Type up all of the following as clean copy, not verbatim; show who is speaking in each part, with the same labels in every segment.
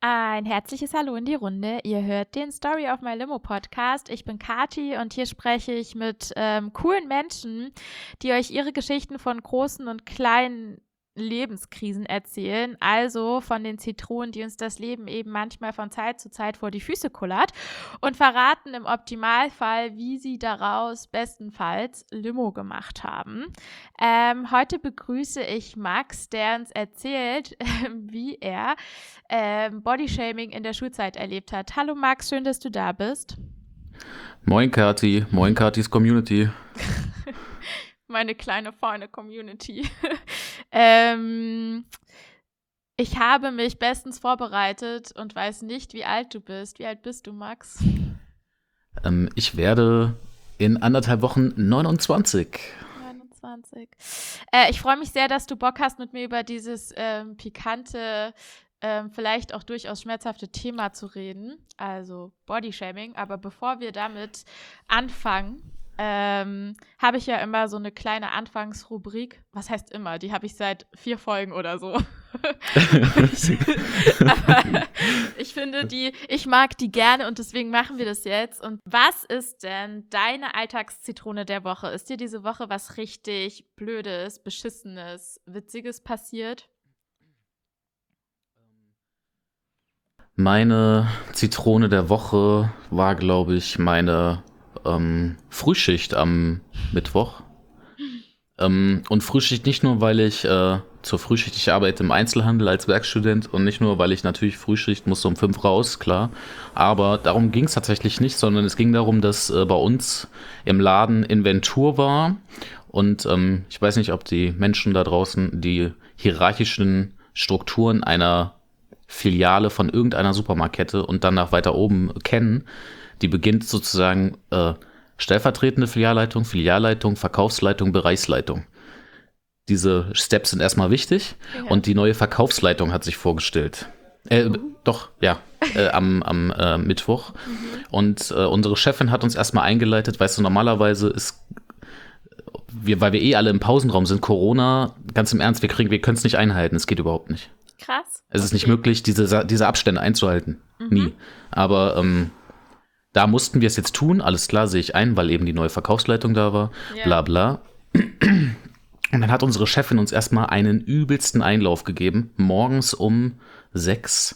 Speaker 1: Ein herzliches Hallo in die Runde. Ihr hört den Story of My Limo Podcast. Ich bin Kati und hier spreche ich mit coolen Menschen, die euch ihre Geschichten von großen und kleinen Lebenskrisen erzählen. Also von den Zitronen, die uns das Leben eben manchmal von Zeit zu Zeit vor die Füße kullert und verraten im Optimalfall, wie sie daraus bestenfalls Limo gemacht haben. Heute begrüße ich Max, der uns erzählt, wie er Bodyshaming in der Schulzeit erlebt hat. Hallo Max, schön, dass du da bist.
Speaker 2: Moin Kati, moin Katis Community.
Speaker 1: Meine kleine, feine Community. Ich habe mich bestens vorbereitet und weiß nicht, wie alt du bist. Wie alt bist du, Max?
Speaker 2: Ich werde in 1,5 Wochen 29.
Speaker 1: 29. Ich freue mich sehr, dass du Bock hast, mit mir über dieses pikante, vielleicht auch durchaus schmerzhafte Thema zu reden, also Bodyshaming. Aber bevor wir damit anfangen, habe ich ja immer so eine kleine Anfangsrubrik. Was heißt immer? Die habe ich seit 4 Folgen oder so. Aber ich finde ich mag die gerne und deswegen machen wir das jetzt. Und was ist denn deine Alltagszitrone der Woche? Ist dir diese Woche was richtig Blödes, Beschissenes, Witziges passiert?
Speaker 2: Meine Zitrone der Woche war, glaube ich, meine Frühschicht am Mittwoch. Und Frühschicht nicht nur, weil ich zur Frühschicht, ich arbeite im Einzelhandel als Werkstudent und nicht nur, weil ich natürlich Frühschicht musste um 5 raus, klar. Aber darum ging es tatsächlich nicht, sondern es ging darum, dass bei uns im Laden Inventur war. Und ich weiß nicht, ob die Menschen da draußen die hierarchischen Strukturen einer Filiale von irgendeiner Supermarktkette und dann nach weiter oben kennen. Die beginnt sozusagen stellvertretende Filialleitung, Verkaufsleitung, Bereichsleitung. Diese Steps sind erstmal wichtig und die neue Verkaufsleitung hat sich vorgestellt. Am Mittwoch. Und unsere Chefin hat uns erstmal eingeleitet, weißt du, normalerweise weil wir alle im Pausenraum sind, Corona, ganz im Ernst, wir können es nicht einhalten, es geht überhaupt nicht.
Speaker 1: Krass.
Speaker 2: Es ist nicht möglich, diese Abstände einzuhalten. Nie. Aber da mussten wir es jetzt tun, alles klar, sehe ich ein, weil eben die neue Verkaufsleitung da war, bla bla. Und dann hat unsere Chefin uns erstmal einen übelsten Einlauf gegeben, morgens um 6,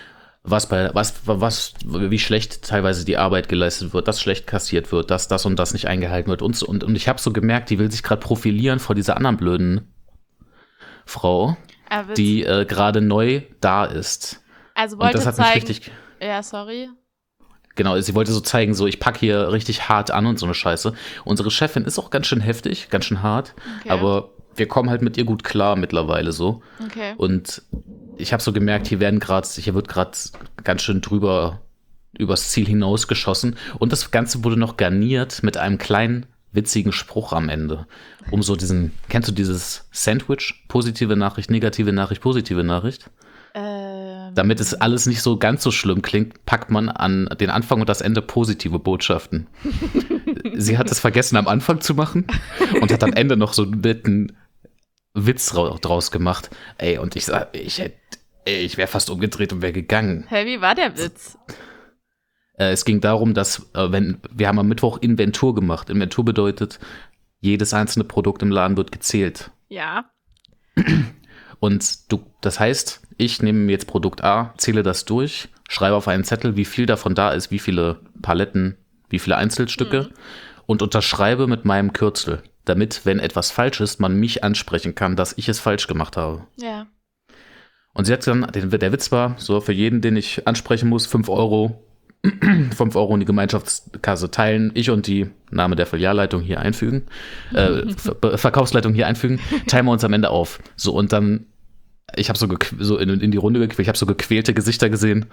Speaker 2: wie schlecht teilweise die Arbeit geleistet wird, dass schlecht kassiert wird, dass das und das nicht eingehalten wird. Und ich habe so gemerkt, die will sich gerade profilieren vor dieser anderen blöden Frau, die gerade neu da ist.
Speaker 1: Also wollte
Speaker 2: und das hat
Speaker 1: zeigen,
Speaker 2: mich richtig...
Speaker 1: Ja, sorry.
Speaker 2: Genau, sie wollte so zeigen, so ich packe hier richtig hart an und so eine Scheiße. Unsere Chefin ist auch ganz schön heftig, ganz schön hart, aber wir kommen halt mit ihr gut klar mittlerweile so.
Speaker 1: Okay.
Speaker 2: Und ich habe so gemerkt, hier wird gerade ganz schön übers Ziel hinausgeschossen. Und das Ganze wurde noch garniert mit einem kleinen witzigen Spruch am Ende. Kennst du dieses Sandwich? Positive Nachricht, negative Nachricht, positive Nachricht? Damit es alles nicht so ganz so schlimm klingt, packt man an den Anfang und das Ende positive Botschaften. Sie hat es vergessen am Anfang zu machen und hat am Ende noch so einen netten Witz draus gemacht. Ey, und ich wäre fast umgedreht und wäre gegangen.
Speaker 1: Hey, wie war der Witz?
Speaker 2: Es ging darum, dass wir haben am Mittwoch Inventur gemacht. Inventur bedeutet, jedes einzelne Produkt im Laden wird gezählt.
Speaker 1: Ja.
Speaker 2: Und das heißt, ich nehme jetzt Produkt A, zähle das durch, schreibe auf einen Zettel, wie viel davon da ist, wie viele Paletten, wie viele Einzelstücke und unterschreibe mit meinem Kürzel, damit, wenn etwas falsch ist, man mich ansprechen kann, dass ich es falsch gemacht habe.
Speaker 1: Ja.
Speaker 2: Und sie hat dann, der Witz war, so für jeden, den ich ansprechen muss, 5 Euro, 5 Euro in die Gemeinschaftskasse teilen, ich und die Name der Filialleitung hier einfügen, Verkaufsleitung hier einfügen, teilen wir uns am Ende auf. So, und dann ich habe so in die Runde gequält, ich habe so gequälte Gesichter gesehen.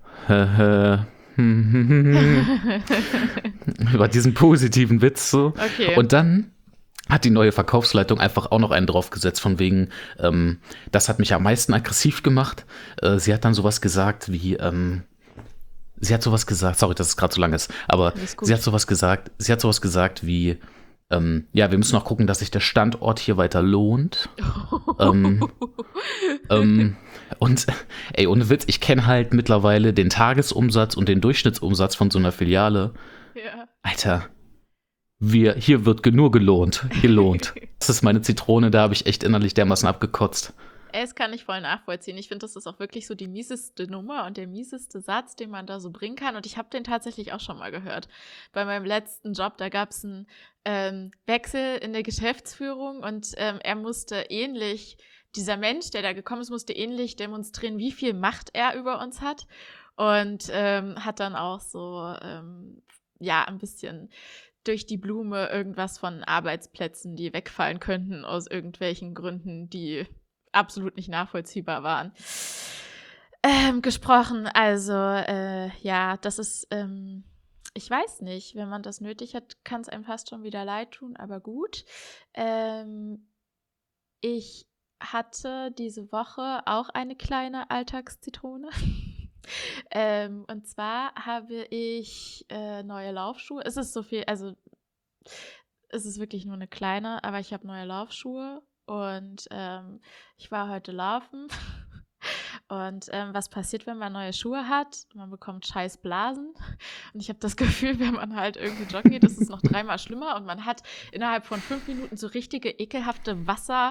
Speaker 2: Über diesen positiven Witz so.
Speaker 1: Okay.
Speaker 2: Und dann hat die neue Verkaufsleitung einfach auch noch einen draufgesetzt, von wegen, das hat mich am meisten aggressiv gemacht. Sie hat dann sowas gesagt wie, sorry, dass es gerade so lang ist, aber sie hat sowas gesagt wie, Ja, wir müssen auch gucken, dass sich der Standort hier weiter lohnt. Und ey, ohne Witz, ich kenne halt mittlerweile den Tagesumsatz und den Durchschnittsumsatz von so einer Filiale.
Speaker 1: Ja.
Speaker 2: Alter, hier wird nur gelohnt. Das ist meine Zitrone, da habe ich echt innerlich dermaßen abgekotzt.
Speaker 1: Das kann ich voll nachvollziehen. Ich finde, das ist auch wirklich so die mieseste Nummer und der mieseste Satz, den man da so bringen kann. Und ich habe den tatsächlich auch schon mal gehört. Bei meinem letzten Job, da gab es einen Wechsel in der Geschäftsführung und er musste dieser Mensch, der da gekommen ist, musste ähnlich demonstrieren, wie viel Macht er über uns hat. Und hat dann auch so, ein bisschen durch die Blume irgendwas von Arbeitsplätzen, die wegfallen könnten aus irgendwelchen Gründen, die absolut nicht nachvollziehbar waren, gesprochen. Also, das ist, ich weiß nicht, wenn man das nötig hat, kann es einem fast schon wieder leid tun, aber gut. Ich hatte diese Woche auch eine kleine Alltagszitrone. Und zwar habe ich neue Laufschuhe. Es ist so viel, also es ist wirklich nur eine kleine, aber ich habe neue Laufschuhe und ich war heute laufen. Und was passiert, wenn man neue Schuhe hat? Man bekommt scheiß Blasen. Und ich habe das Gefühl, wenn man halt irgendwie joggen geht, ist es noch 3-mal schlimmer. Und man hat innerhalb von 5 Minuten so richtige, ekelhafte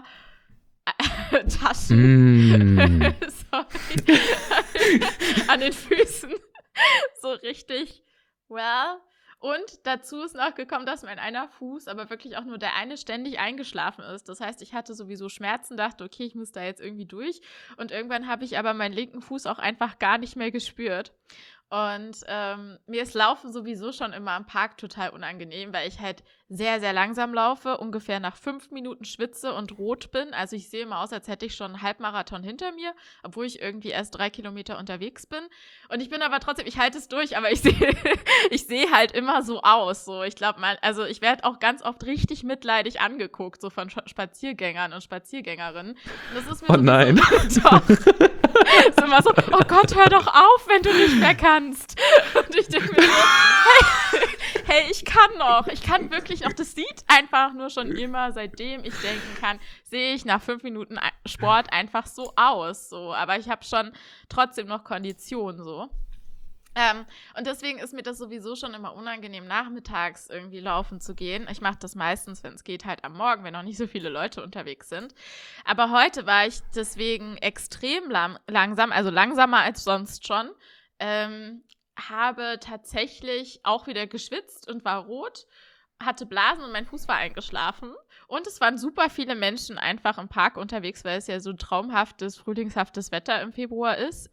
Speaker 1: Wassertaschen sorry, an den Füßen. So richtig, Und dazu ist noch gekommen, dass mein einer Fuß, aber wirklich auch nur der eine, ständig eingeschlafen ist. Das heißt, ich hatte sowieso Schmerzen, dachte, okay, ich muss da jetzt irgendwie durch. Und irgendwann habe ich aber meinen linken Fuß auch einfach gar nicht mehr gespürt. Und mir ist Laufen sowieso schon immer am Park total unangenehm, weil ich halt sehr, sehr langsam laufe, ungefähr nach 5 Minuten schwitze und rot bin. Also ich sehe immer aus, als hätte ich schon einen Halbmarathon hinter mir, obwohl ich irgendwie erst 3 Kilometer unterwegs bin. Und ich bin aber trotzdem, ich halte es durch, aber ich sehe halt immer so aus. So. Ich glaube also ich werde auch ganz oft richtig mitleidig angeguckt, so von Spaziergängern und Spaziergängerinnen. Und das ist mir
Speaker 2: nein.
Speaker 1: Doch. Ist immer so, oh Gott, hör doch auf, wenn du nicht mehr kannst. Und ich denke mir so, hey, ich kann noch. Ich kann wirklich noch. Das sieht einfach nur schon immer, seitdem ich denken kann, sehe ich nach 5 Minuten Sport einfach so aus. So. Aber ich habe schon trotzdem noch Kondition so. Und deswegen ist mir das sowieso schon immer unangenehm, nachmittags irgendwie laufen zu gehen. Ich mache das meistens, wenn es geht, halt am Morgen, wenn noch nicht so viele Leute unterwegs sind. Aber heute war ich deswegen extrem langsam, also langsamer als sonst schon. Habe tatsächlich auch wieder geschwitzt und war rot, hatte Blasen und mein Fuß war eingeschlafen. Und es waren super viele Menschen einfach im Park unterwegs, weil es ja so traumhaftes, frühlingshaftes Wetter im Februar ist.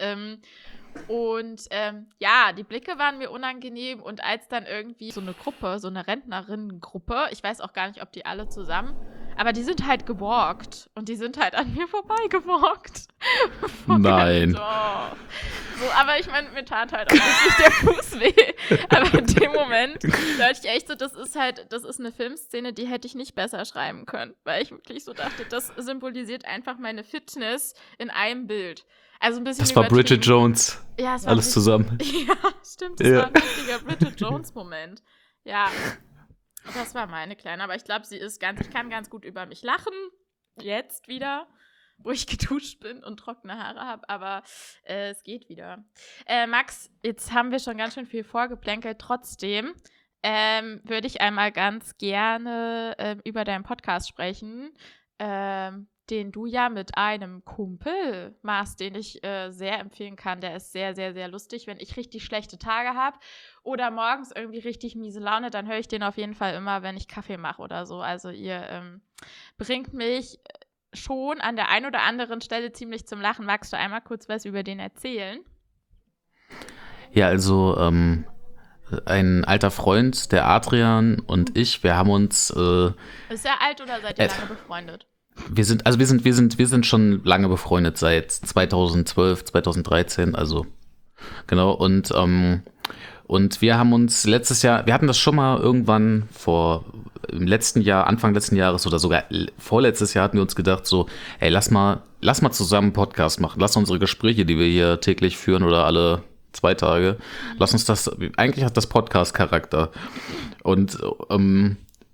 Speaker 1: Die Blicke waren mir unangenehm und als dann irgendwie so eine Gruppe, so eine Rentnerinnengruppe, ich weiß auch gar nicht, ob die alle zusammen, aber die sind halt gewalkt und die sind halt an mir vorbeigewalkt.
Speaker 2: Nein.
Speaker 1: So, aber ich meine, mir tat halt auch wirklich der Fuß weh. Aber in dem Moment dachte ich echt so, das ist eine Filmszene, die hätte ich nicht besser schreiben können, weil ich wirklich so dachte, das symbolisiert einfach meine Fitness in einem Bild. Also ein bisschen
Speaker 2: das war Bridget Jones.
Speaker 1: Ja, es war
Speaker 2: alles zusammen.
Speaker 1: Ja, stimmt. Das war ein richtiger Bridget Jones-Moment. Ja, das war meine Kleine. Aber ich glaube, ich kann ganz gut über mich lachen. Jetzt wieder, wo ich geduscht bin und trockene Haare habe. Aber es geht wieder. Max, jetzt haben wir schon ganz schön viel vorgeplänkelt. Trotzdem würde ich einmal ganz gerne über deinen Podcast sprechen. Den du ja mit einem Kumpel machst, den ich sehr empfehlen kann. Der ist sehr, sehr, sehr lustig. Wenn ich richtig schlechte Tage habe oder morgens irgendwie richtig miese Laune, dann höre ich den auf jeden Fall immer, wenn ich Kaffee mache oder so. Also ihr bringt mich schon an der einen oder anderen Stelle ziemlich zum Lachen. Magst du einmal kurz was über den erzählen?
Speaker 2: Ja, also ein alter Freund, der Adrian und ich, wir haben uns...
Speaker 1: Ist er alt oder seid ihr lange befreundet?
Speaker 2: Wir sind schon lange befreundet, seit 2012, 2013, also genau. Und wir haben uns letztes Jahr, wir hatten das schon mal irgendwann im letzten Jahr, Anfang letzten Jahres oder sogar vorletztes Jahr hatten wir uns gedacht so, ey, lass mal zusammen einen Podcast machen. Lass unsere Gespräche, die wir hier täglich führen oder alle 2 Tage, lass uns das, eigentlich hat das Podcast-Charakter. Und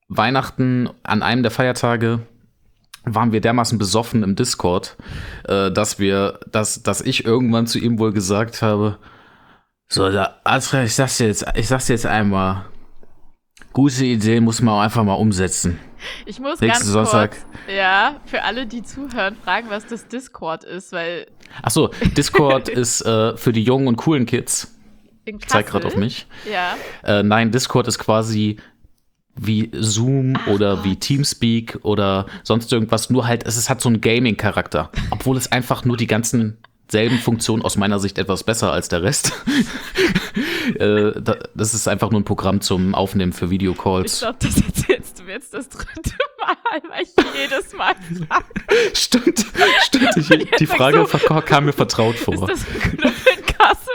Speaker 2: Weihnachten an einem der Feiertage waren wir dermaßen besoffen im Discord, dass ich irgendwann zu ihm wohl gesagt habe, so, Asra, ich sag's dir jetzt einmal, gute Idee muss man auch einfach mal umsetzen.
Speaker 1: Ich muss
Speaker 2: Nächsten
Speaker 1: ganz
Speaker 2: Sonntag.
Speaker 1: kurz, ja, für alle, die zuhören, fragen, was das Discord ist, weil
Speaker 2: Achso, Discord ist für die jungen und coolen Kids.
Speaker 1: in
Speaker 2: Ich zeig
Speaker 1: Kassel,
Speaker 2: gerade auf mich.
Speaker 1: ja,
Speaker 2: Nein, Discord ist quasi wie Zoom oder wie Teamspeak oder sonst irgendwas, nur halt, es hat so einen Gaming-Charakter. Obwohl es einfach nur die ganzen selben Funktionen aus meiner Sicht etwas besser als der Rest. Das ist einfach nur ein Programm zum Aufnehmen für
Speaker 1: ich
Speaker 2: Videocalls.
Speaker 1: glaube, das erzählst du jetzt das 3. Mal, weil ich jedes Mal frage,
Speaker 2: Stimmt. Die Frage kam mir vertraut
Speaker 1: ist
Speaker 2: vor.
Speaker 1: das ein Club in Kassel?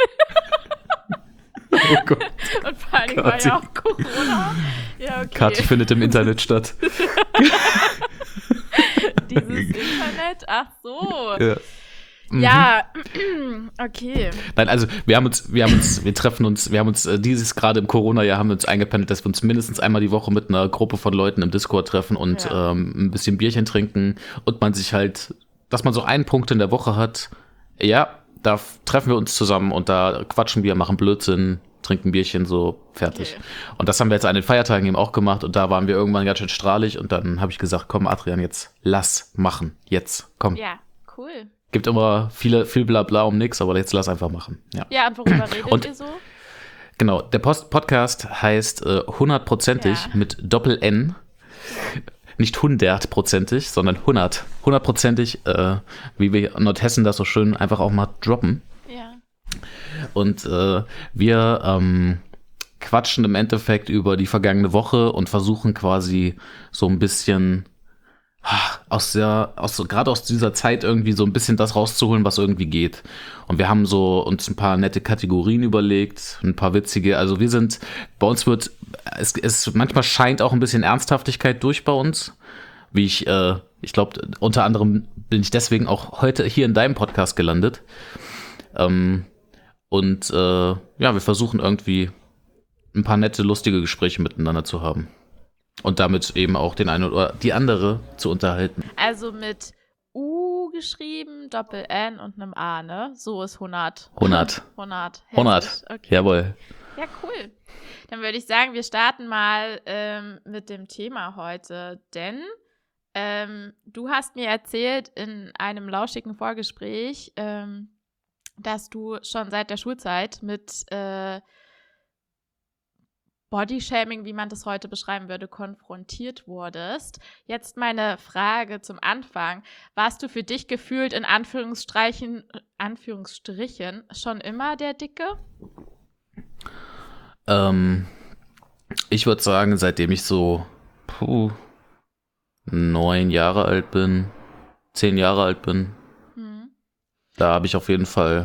Speaker 2: Oh Gott.
Speaker 1: Und vor allen Dingen war ja auch Corona. Ja, okay.
Speaker 2: Kati findet im Internet statt.
Speaker 1: Dieses Internet, ach so.
Speaker 2: Ja.
Speaker 1: Ja, okay.
Speaker 2: Nein, also wir haben uns dieses gerade im Corona-Jahr haben wir uns eingependelt, dass wir uns mindestens einmal die Woche mit einer Gruppe von Leuten im Discord treffen und ein bisschen Bierchen trinken und man sich halt, dass man so einen Punkt in der Woche hat, ja, da treffen wir uns zusammen und da quatschen wir, machen Blödsinn, trinken Bierchen, so fertig.
Speaker 1: Okay.
Speaker 2: Und das haben wir jetzt an den Feiertagen eben auch gemacht und da waren wir irgendwann ganz schön strahlig und dann habe ich gesagt, komm Adrian, jetzt lass machen, jetzt, komm.
Speaker 1: Ja, cool.
Speaker 2: Gibt immer viel Blabla um nix, aber jetzt lass einfach machen. Ja,
Speaker 1: Ja, und worüber redet ihr so?
Speaker 2: genau. Der Podcast heißt 100%ig mit Doppel-N. Nicht 100%ig, sondern 100. 100%ig, wie wir in Nordhessen das so schön einfach auch mal droppen.
Speaker 1: Ja.
Speaker 2: Und wir quatschen im Endeffekt über die vergangene Woche und versuchen quasi so ein bisschen gerade aus dieser Zeit irgendwie so ein bisschen das rauszuholen, was irgendwie geht. Und wir haben so uns ein paar nette Kategorien überlegt, ein paar witzige, also bei uns wird, es manchmal scheint auch ein bisschen Ernsthaftigkeit durch bei uns, wie ich glaube, unter anderem bin ich deswegen auch heute hier in deinem Podcast gelandet. Wir versuchen irgendwie ein paar nette, lustige Gespräche miteinander zu haben. Und damit eben auch den einen oder die andere zu unterhalten.
Speaker 1: Also mit U geschrieben, Doppel-N und einem A, ne? So ist 100.
Speaker 2: 100.
Speaker 1: 100.
Speaker 2: 100.
Speaker 1: Okay.
Speaker 2: Jawohl.
Speaker 1: Ja, cool. Dann würde ich sagen, wir starten mal mit dem Thema heute, denn du hast mir erzählt in einem lauschigen Vorgespräch, dass du schon seit der Schulzeit mit Bodyshaming, wie man das heute beschreiben würde, konfrontiert wurdest. Jetzt meine Frage zum Anfang. Warst du für dich gefühlt in Anführungsstrichen schon immer der Dicke?
Speaker 2: Ich würde sagen, seitdem ich so 9 Jahre alt bin, 10 Jahre alt bin, da habe ich auf jeden Fall,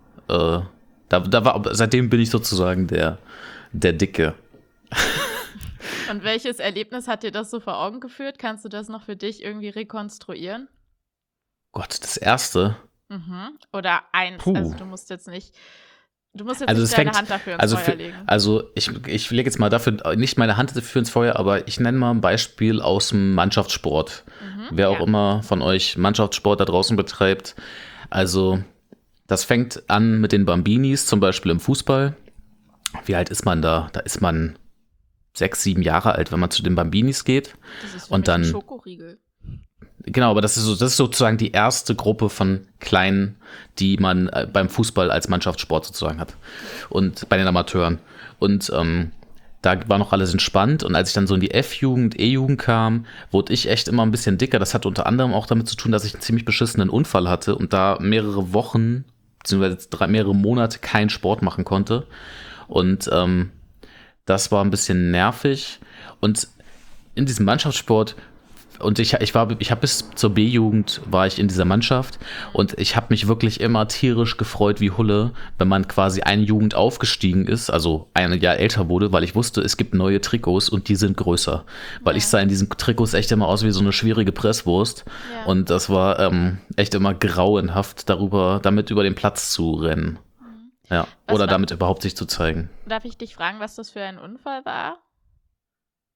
Speaker 2: seitdem bin ich sozusagen der Dicke.
Speaker 1: Und welches Erlebnis hat dir das so vor Augen geführt? Kannst du das noch für dich irgendwie rekonstruieren?
Speaker 2: Gott, das erste.
Speaker 1: Oder eins.
Speaker 2: Puh.
Speaker 1: Also du musst jetzt nicht
Speaker 2: Also
Speaker 1: deine Hand dafür ins Feuer legen.
Speaker 2: Also ich lege jetzt mal dafür nicht meine Hand dafür ins Feuer, aber ich nenne mal ein Beispiel aus dem Mannschaftssport. Wer auch immer von euch Mannschaftssport da draußen betreibt. Also das fängt an mit den Bambinis, zum Beispiel im Fußball. Wie alt ist man da? Da ist man 6, 7 Jahre alt, wenn man zu den Bambinis geht.
Speaker 1: Das ist für
Speaker 2: und
Speaker 1: mich
Speaker 2: dann
Speaker 1: ein Schokoriegel.
Speaker 2: Genau, aber das ist sozusagen die erste Gruppe von Kleinen, die man beim Fußball als Mannschaftssport sozusagen hat. Und bei den Amateuren. Und da war noch alles entspannt. Und als ich dann so in die F-Jugend, E-Jugend kam, wurde ich echt immer ein bisschen dicker. Das hatte unter anderem auch damit zu tun, dass ich einen ziemlich beschissenen Unfall hatte und da mehrere Wochen, beziehungsweise mehrere Monate keinen Sport machen konnte. Und das war ein bisschen nervig. Und in diesem Mannschaftssport, und ich habe bis zur B-Jugend war ich in dieser Mannschaft und ich habe mich wirklich immer tierisch gefreut wie Hulle, wenn man quasi eine Jugend aufgestiegen ist, also ein Jahr älter wurde, weil ich wusste, es gibt neue Trikots und die sind größer. Weil ich sah in diesen Trikots echt immer aus wie so eine schwierige Presswurst. Ja. Und das war echt immer grauenhaft, damit über den Platz zu rennen. Ja, oder damit überhaupt sich zu zeigen.
Speaker 1: Darf ich dich fragen, was das für ein Unfall war?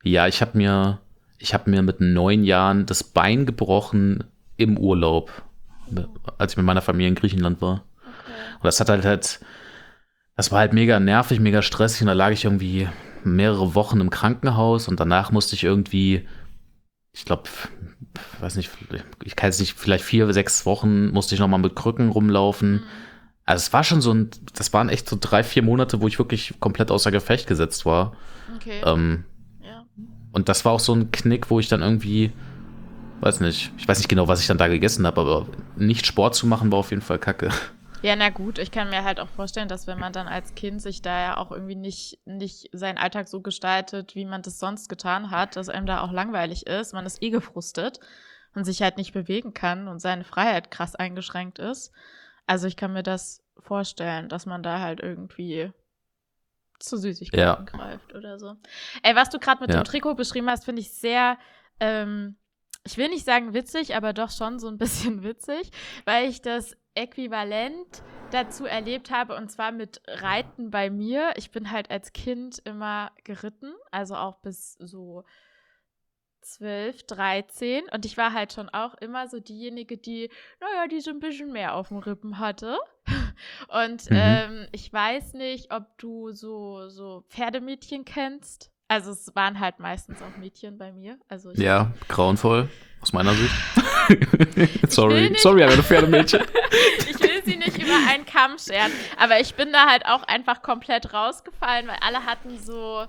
Speaker 2: Ja, ich hab mir mit 9 Jahren das Bein gebrochen im Urlaub, als ich mit meiner Familie in Griechenland war.
Speaker 1: Okay.
Speaker 2: Und das war halt mega nervig, mega stressig. Und da lag ich irgendwie mehrere Wochen im Krankenhaus und danach musste ich irgendwie, ich glaube, weiß nicht, ich kann jetzt nicht, vielleicht 4, 6 Wochen musste ich nochmal mit Krücken rumlaufen. Also es war schon das waren echt so 3, 4 Monate, wo ich wirklich komplett außer Gefecht gesetzt war.
Speaker 1: Okay.
Speaker 2: Ähm,
Speaker 1: Ja.
Speaker 2: und das war auch so ein Knick, wo ich dann irgendwie, ich weiß nicht genau, was ich dann da gegessen habe, aber nicht Sport zu machen war auf jeden Fall kacke.
Speaker 1: Ja, na gut, ich kann mir halt auch vorstellen, dass wenn man dann als Kind sich da ja auch irgendwie nicht seinen Alltag so gestaltet, wie man das sonst getan hat, dass einem da auch langweilig ist, man ist gefrustet und sich halt nicht bewegen kann und seine Freiheit krass eingeschränkt ist. Also ich kann mir das vorstellen, dass man da halt irgendwie zu Süßigkeiten greift oder so. Ey, was du gerade mit dem Trikot beschrieben hast, finde ich sehr, ich will nicht sagen witzig, aber doch schon so ein bisschen witzig, weil ich das Äquivalent dazu erlebt habe, und zwar mit Reiten bei mir. Ich bin halt als Kind immer geritten, also auch bis so 12, 13. Und ich war halt schon auch immer so diejenige, die so ein bisschen mehr auf den Rippen hatte. Und ich weiß nicht, ob du so Pferdemädchen kennst. Also es waren halt meistens auch Mädchen bei mir. Also
Speaker 2: ja, grauenvoll, aus meiner Sicht. Sorry, aber du Pferdemädchen.
Speaker 1: Ich will sie nicht über einen Kamm scheren, aber ich bin da halt auch einfach komplett rausgefallen, weil alle hatten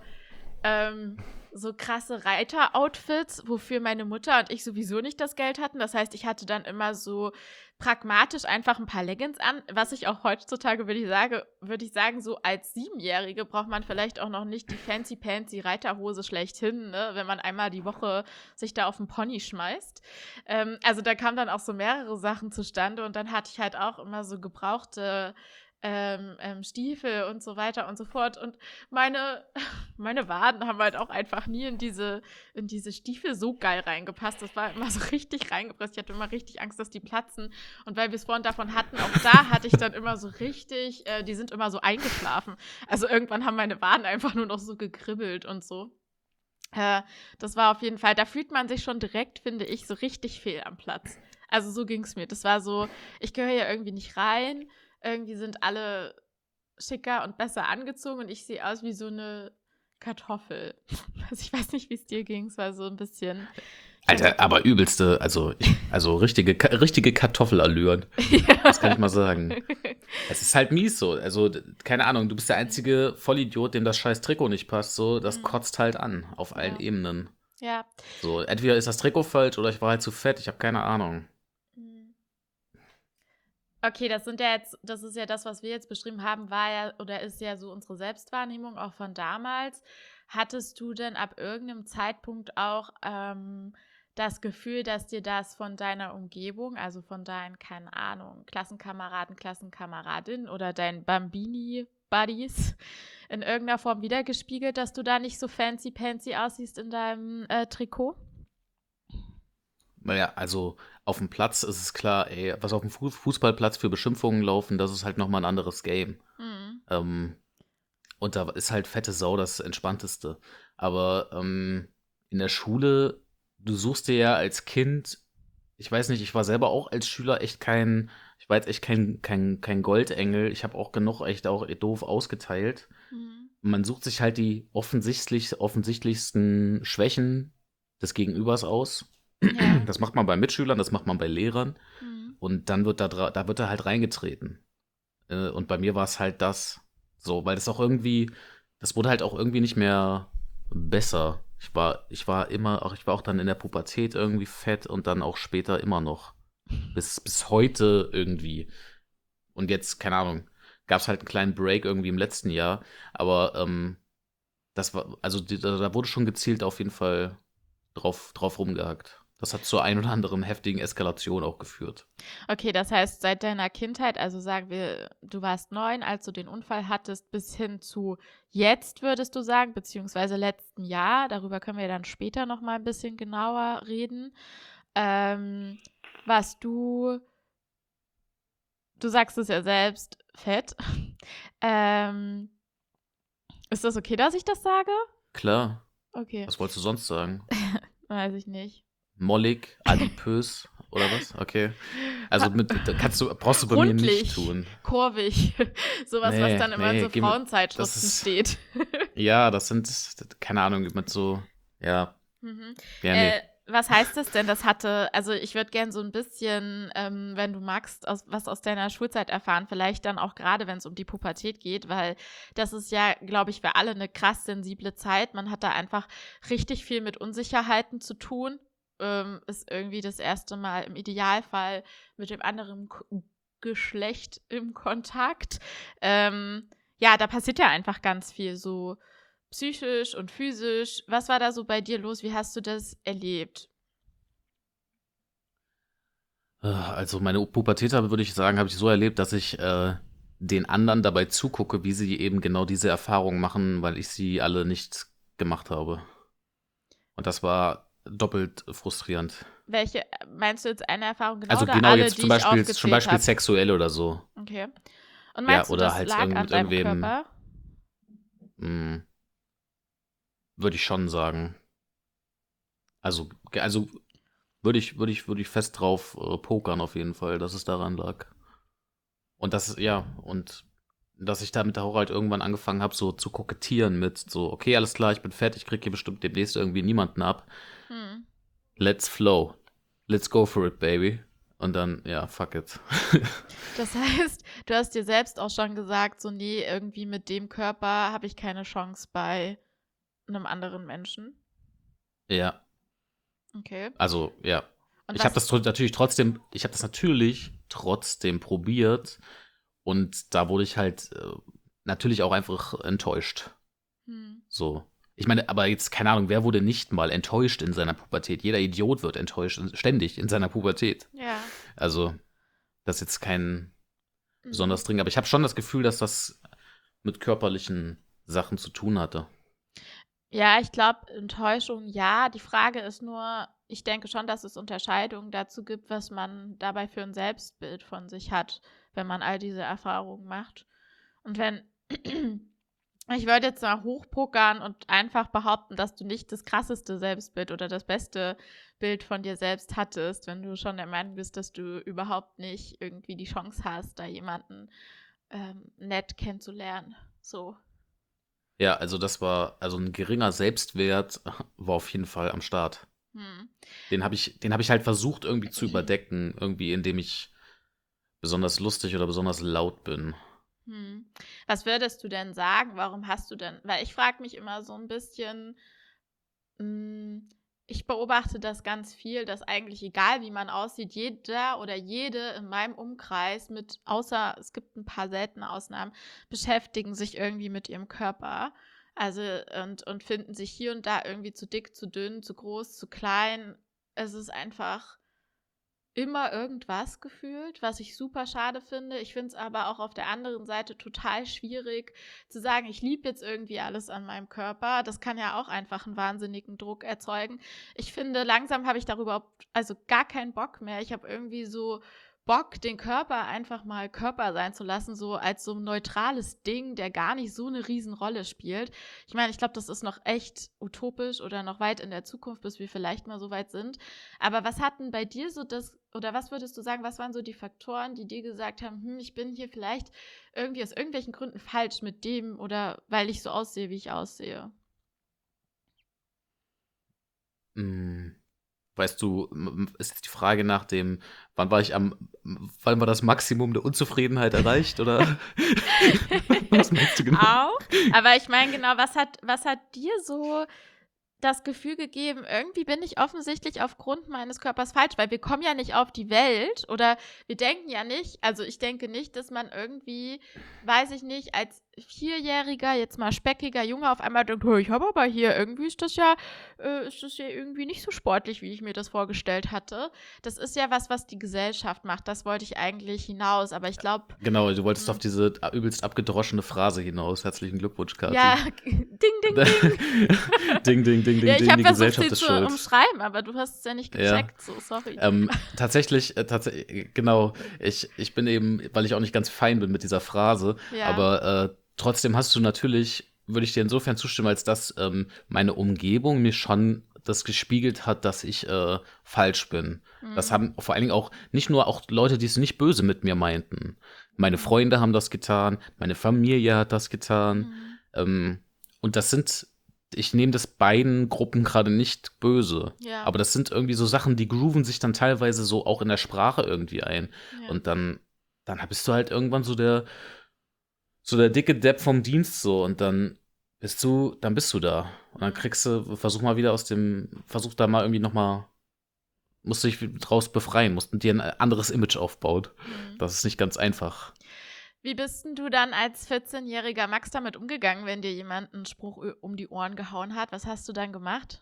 Speaker 1: so krasse Reiter-Outfits, wofür meine Mutter und ich sowieso nicht das Geld hatten. Das heißt, ich hatte dann immer so pragmatisch einfach ein paar Leggings an, was ich auch heutzutage, würde ich sagen, so als 7-Jährige braucht man vielleicht auch noch nicht die fancy-pancy Reiterhose schlechthin, ne, wenn man einmal die Woche sich da auf den Pony schmeißt. Also da kamen dann auch so mehrere Sachen zustande und dann hatte ich halt auch immer so gebrauchte Stiefel und so weiter und so fort. Und meine Waden haben halt auch einfach nie in diese Stiefel so geil reingepasst. Das war immer so richtig reingepresst. Ich hatte immer richtig Angst, dass die platzen. Und weil wir es vorhin davon hatten, auch da hatte ich dann immer so richtig, die sind immer so eingeschlafen. Also irgendwann haben meine Waden einfach nur noch so gekribbelt und so. Das war auf jeden Fall, da fühlt man sich schon direkt, finde ich, so richtig fehl am Platz. Also so ging es mir. Das war so, ich gehöre hier irgendwie nicht rein. Irgendwie sind alle schicker und besser angezogen und ich sehe aus wie so eine Kartoffel. Also ich weiß nicht, wie es dir ging. Es war so ein bisschen.
Speaker 2: Alter, aber übelste, also richtige Kartoffelallüren.
Speaker 1: Ja.
Speaker 2: Das kann ich mal sagen. Es ist halt mies so. Also, keine Ahnung, du bist der einzige Vollidiot, dem das scheiß Trikot nicht passt. So, das kotzt halt an, auf allen Ebenen.
Speaker 1: Ja.
Speaker 2: So, entweder ist das Trikot falsch oder ich war halt zu fett, ich habe keine Ahnung.
Speaker 1: Okay, das ist ja das, was wir jetzt beschrieben haben, war ja oder ist ja so unsere Selbstwahrnehmung auch von damals. Hattest du denn ab irgendeinem Zeitpunkt auch das Gefühl, dass dir das von deiner Umgebung, also von deinen, keine Ahnung, Klassenkameraden, Klassenkameradinnen oder deinen Bambini-Buddies in irgendeiner Form wiedergespiegelt, dass du da nicht so fancy-pancy aussiehst in deinem Trikot?
Speaker 2: Naja, also auf dem Platz ist es klar, ey, was auf dem Fußballplatz für Beschimpfungen laufen, das ist halt nochmal ein anderes Game. Und da ist halt fette Sau das Entspannteste. Aber in der Schule, du suchst dir ja als Kind, ich weiß nicht, ich war selber auch als Schüler ich war jetzt echt kein Goldengel. Ich habe auch genug echt auch doof ausgeteilt. Man sucht sich halt die offensichtlichsten Schwächen des Gegenübers aus.
Speaker 1: Ja.
Speaker 2: Das macht man bei Mitschülern, das macht man bei Lehrern. Und dann wird da wird er halt reingetreten. Und bei mir war es halt das. So, weil das wurde halt auch irgendwie nicht mehr besser. Ich war auch dann in der Pubertät irgendwie fett und dann auch später immer noch. Bis heute irgendwie. Und jetzt, keine Ahnung, gab es halt einen kleinen Break irgendwie im letzten Jahr. Aber das war, also da wurde schon gezielt auf jeden Fall drauf rumgehackt. Das hat zur ein oder anderen heftigen Eskalation auch geführt.
Speaker 1: Okay, das heißt, seit deiner Kindheit, also sagen wir, du warst 9, als du den Unfall hattest, bis hin zu jetzt, würdest du sagen, beziehungsweise letzten Jahr, darüber können wir dann später noch mal ein bisschen genauer reden, warst du sagst es ja selbst, fett. Ist das okay, dass ich das sage?
Speaker 2: Klar.
Speaker 1: Okay,
Speaker 2: Was wolltest du sonst sagen?
Speaker 1: weiß ich nicht.
Speaker 2: Mollig, adipös oder was? Okay. Also brauchst du bei mir nicht
Speaker 1: Rundlich,
Speaker 2: tun.
Speaker 1: kurvig. Sowas, was dann immer in so
Speaker 2: Geh mit, das
Speaker 1: Frauenzeitschriften
Speaker 2: ist,
Speaker 1: steht.
Speaker 2: ja, keine Ahnung, mit so, ja,
Speaker 1: Mhm.
Speaker 2: ja, nee.
Speaker 1: Was heißt das denn? Also ich würde gern so ein bisschen, wenn du magst, was aus deiner Schulzeit erfahren, vielleicht dann auch gerade, wenn es um die Pubertät geht, weil das ist ja, glaube ich, für alle eine krass sensible Zeit. Man hat da einfach richtig viel mit Unsicherheiten zu tun. Ist irgendwie das erste Mal im Idealfall mit dem anderen Geschlecht im Kontakt. Ja, da passiert ja einfach ganz viel so psychisch und physisch. Was war da so bei dir los? Wie hast du das erlebt?
Speaker 2: Also meine Pubertät würde ich sagen, habe ich so erlebt, dass ich den anderen dabei zugucke, wie sie eben genau diese Erfahrungen machen, weil ich sie alle nicht gemacht habe. Und das war doppelt frustrierend.
Speaker 1: Welche, meinst du jetzt eine Erfahrung genau
Speaker 2: Also
Speaker 1: oder
Speaker 2: genau
Speaker 1: alle,
Speaker 2: jetzt
Speaker 1: die
Speaker 2: zum
Speaker 1: ich
Speaker 2: Beispiel, zum
Speaker 1: aufgezählt
Speaker 2: Beispiel
Speaker 1: habe?
Speaker 2: sexuell oder so.
Speaker 1: Okay. Und
Speaker 2: Ja,
Speaker 1: meinst du,
Speaker 2: oder
Speaker 1: das
Speaker 2: halt
Speaker 1: lag an
Speaker 2: mit
Speaker 1: deinem
Speaker 2: irgendwem,
Speaker 1: Körper?
Speaker 2: würde ich schon sagen. Also würde ich fest drauf pokern auf jeden Fall, dass es daran lag. Und und dass ich damit auch halt irgendwann angefangen habe, so zu kokettieren mit so, okay, alles klar, ich bin fertig, krieg hier bestimmt demnächst irgendwie niemanden ab.
Speaker 1: Hm.
Speaker 2: Let's flow. Let's go for it, baby. Und dann, ja, fuck it.
Speaker 1: Das heißt, du hast dir selbst auch schon gesagt, so nee, irgendwie mit dem Körper habe ich keine Chance bei einem anderen Menschen.
Speaker 2: Ja,
Speaker 1: Okay.
Speaker 2: also, ja.
Speaker 1: Und
Speaker 2: Ich habe
Speaker 1: was,
Speaker 2: das natürlich trotzdem probiert und da wurde ich halt natürlich auch einfach enttäuscht.
Speaker 1: hm.
Speaker 2: So. Ich meine, aber jetzt, keine Ahnung, wer wurde nicht mal enttäuscht in seiner Pubertät? Jeder Idiot wird enttäuscht, ständig in seiner Pubertät.
Speaker 1: Ja.
Speaker 2: Also, das ist jetzt kein
Speaker 1: Mhm.
Speaker 2: besonders dringend, aber ich habe schon das Gefühl, dass das mit körperlichen Sachen zu tun hatte.
Speaker 1: Ja, ich glaube, Enttäuschung, ja. Die Frage ist nur, ich denke schon, dass es Unterscheidungen dazu gibt, was man dabei für ein Selbstbild von sich hat, wenn man all diese Erfahrungen macht. Und wenn, ich würde jetzt mal hochpokern und einfach behaupten, dass du nicht das krasseste Selbstbild oder das beste Bild von dir selbst hattest, wenn du schon der Meinung bist, dass du überhaupt nicht irgendwie die Chance hast, da jemanden nett kennenzulernen. So.
Speaker 2: Ja, also also ein geringer Selbstwert war auf jeden Fall am Start.
Speaker 1: Hm.
Speaker 2: Den hab ich halt versucht irgendwie zu überdecken, irgendwie indem ich besonders lustig oder besonders laut bin.
Speaker 1: Hm. Was würdest du denn sagen? Warum hast du denn, weil ich frage mich immer so ein bisschen, hm, ich beobachte das ganz viel, dass eigentlich egal wie man aussieht, jeder oder jede in meinem Umkreis mit, außer es gibt ein paar seltene Ausnahmen, beschäftigen sich irgendwie mit ihrem Körper. Also und finden sich hier und da irgendwie zu dick, zu dünn, zu groß, zu klein. Es ist einfach immer irgendwas gefühlt, was ich super schade finde. Ich finde es aber auch auf der anderen Seite total schwierig zu sagen, ich liebe jetzt irgendwie alles an meinem Körper. Das kann ja auch einfach einen wahnsinnigen Druck erzeugen. Ich finde, langsam habe ich darüber also gar keinen Bock mehr. Ich habe irgendwie so Bock, den Körper einfach mal Körper sein zu lassen, so als so ein neutrales Ding, der gar nicht so eine Riesenrolle spielt. Ich meine, ich glaube, das ist noch echt utopisch oder noch weit in der Zukunft, bis wir vielleicht mal so weit sind. Aber was hatten bei dir so das, oder was würdest du sagen, was waren so die Faktoren, die dir gesagt haben, ich bin hier vielleicht irgendwie aus irgendwelchen Gründen falsch mit dem oder weil ich so aussehe, wie ich aussehe?
Speaker 2: Hm, weißt du, ist jetzt die Frage nach dem, wann war das Maximum der Unzufriedenheit erreicht, oder? Was meinst du genau?
Speaker 1: Auch. Aber ich meine genau, was hat dir so das Gefühl gegeben, irgendwie bin ich offensichtlich aufgrund meines Körpers falsch, weil wir kommen ja nicht auf die Welt oder wir denken ja nicht, also ich denke nicht, dass man irgendwie, weiß ich nicht, als vierjähriger, jetzt mal speckiger Junge auf einmal denkt, ich habe aber hier, irgendwie ist das ja irgendwie nicht so sportlich, wie ich mir das vorgestellt hatte. Das ist ja was die Gesellschaft macht, das wollte ich eigentlich hinaus, aber ich glaube,
Speaker 2: Genau, du wolltest auf diese übelst abgedroschene Phrase hinaus. Herzlichen Glückwunsch,
Speaker 1: ja,
Speaker 2: Kathi.
Speaker 1: ding, ding, ding.
Speaker 2: Ding, ding, ding,
Speaker 1: Ja,
Speaker 2: ding,
Speaker 1: ich
Speaker 2: ding,
Speaker 1: habe
Speaker 2: die
Speaker 1: versucht,
Speaker 2: Gesellschaft
Speaker 1: sie
Speaker 2: ist
Speaker 1: zu
Speaker 2: schuld.
Speaker 1: umschreiben, aber du hast es ja nicht
Speaker 2: Ja.
Speaker 1: gecheckt, so, sorry.
Speaker 2: Tatsächlich, genau, ich bin eben, weil ich auch nicht ganz fein bin mit dieser Phrase,
Speaker 1: Ja.
Speaker 2: aber trotzdem hast du natürlich würde ich dir insofern zustimmen, als dass meine Umgebung mir schon das gespiegelt hat, dass ich falsch bin. Das haben vor allen Dingen auch nicht nur auch Leute, die es nicht böse mit mir meinten. Meine Freunde haben das getan, meine Familie hat das getan. Und ich nehme das beiden Gruppen gerade nicht böse.
Speaker 1: Ja.
Speaker 2: Aber das sind irgendwie so Sachen, die grooven sich dann teilweise so auch in der Sprache irgendwie ein.
Speaker 1: Ja.
Speaker 2: Und dann bist du halt irgendwann so der dicke Depp vom Dienst so und dann bist du da. Und dann versuch da mal irgendwie nochmal, musst du dich draus befreien, musst dir ein anderes Image aufbauen. Das ist nicht ganz einfach.
Speaker 1: Wie bist denn du dann als 14-jähriger Max damit umgegangen, wenn dir jemand einen Spruch um die Ohren gehauen hat? Was hast du dann gemacht?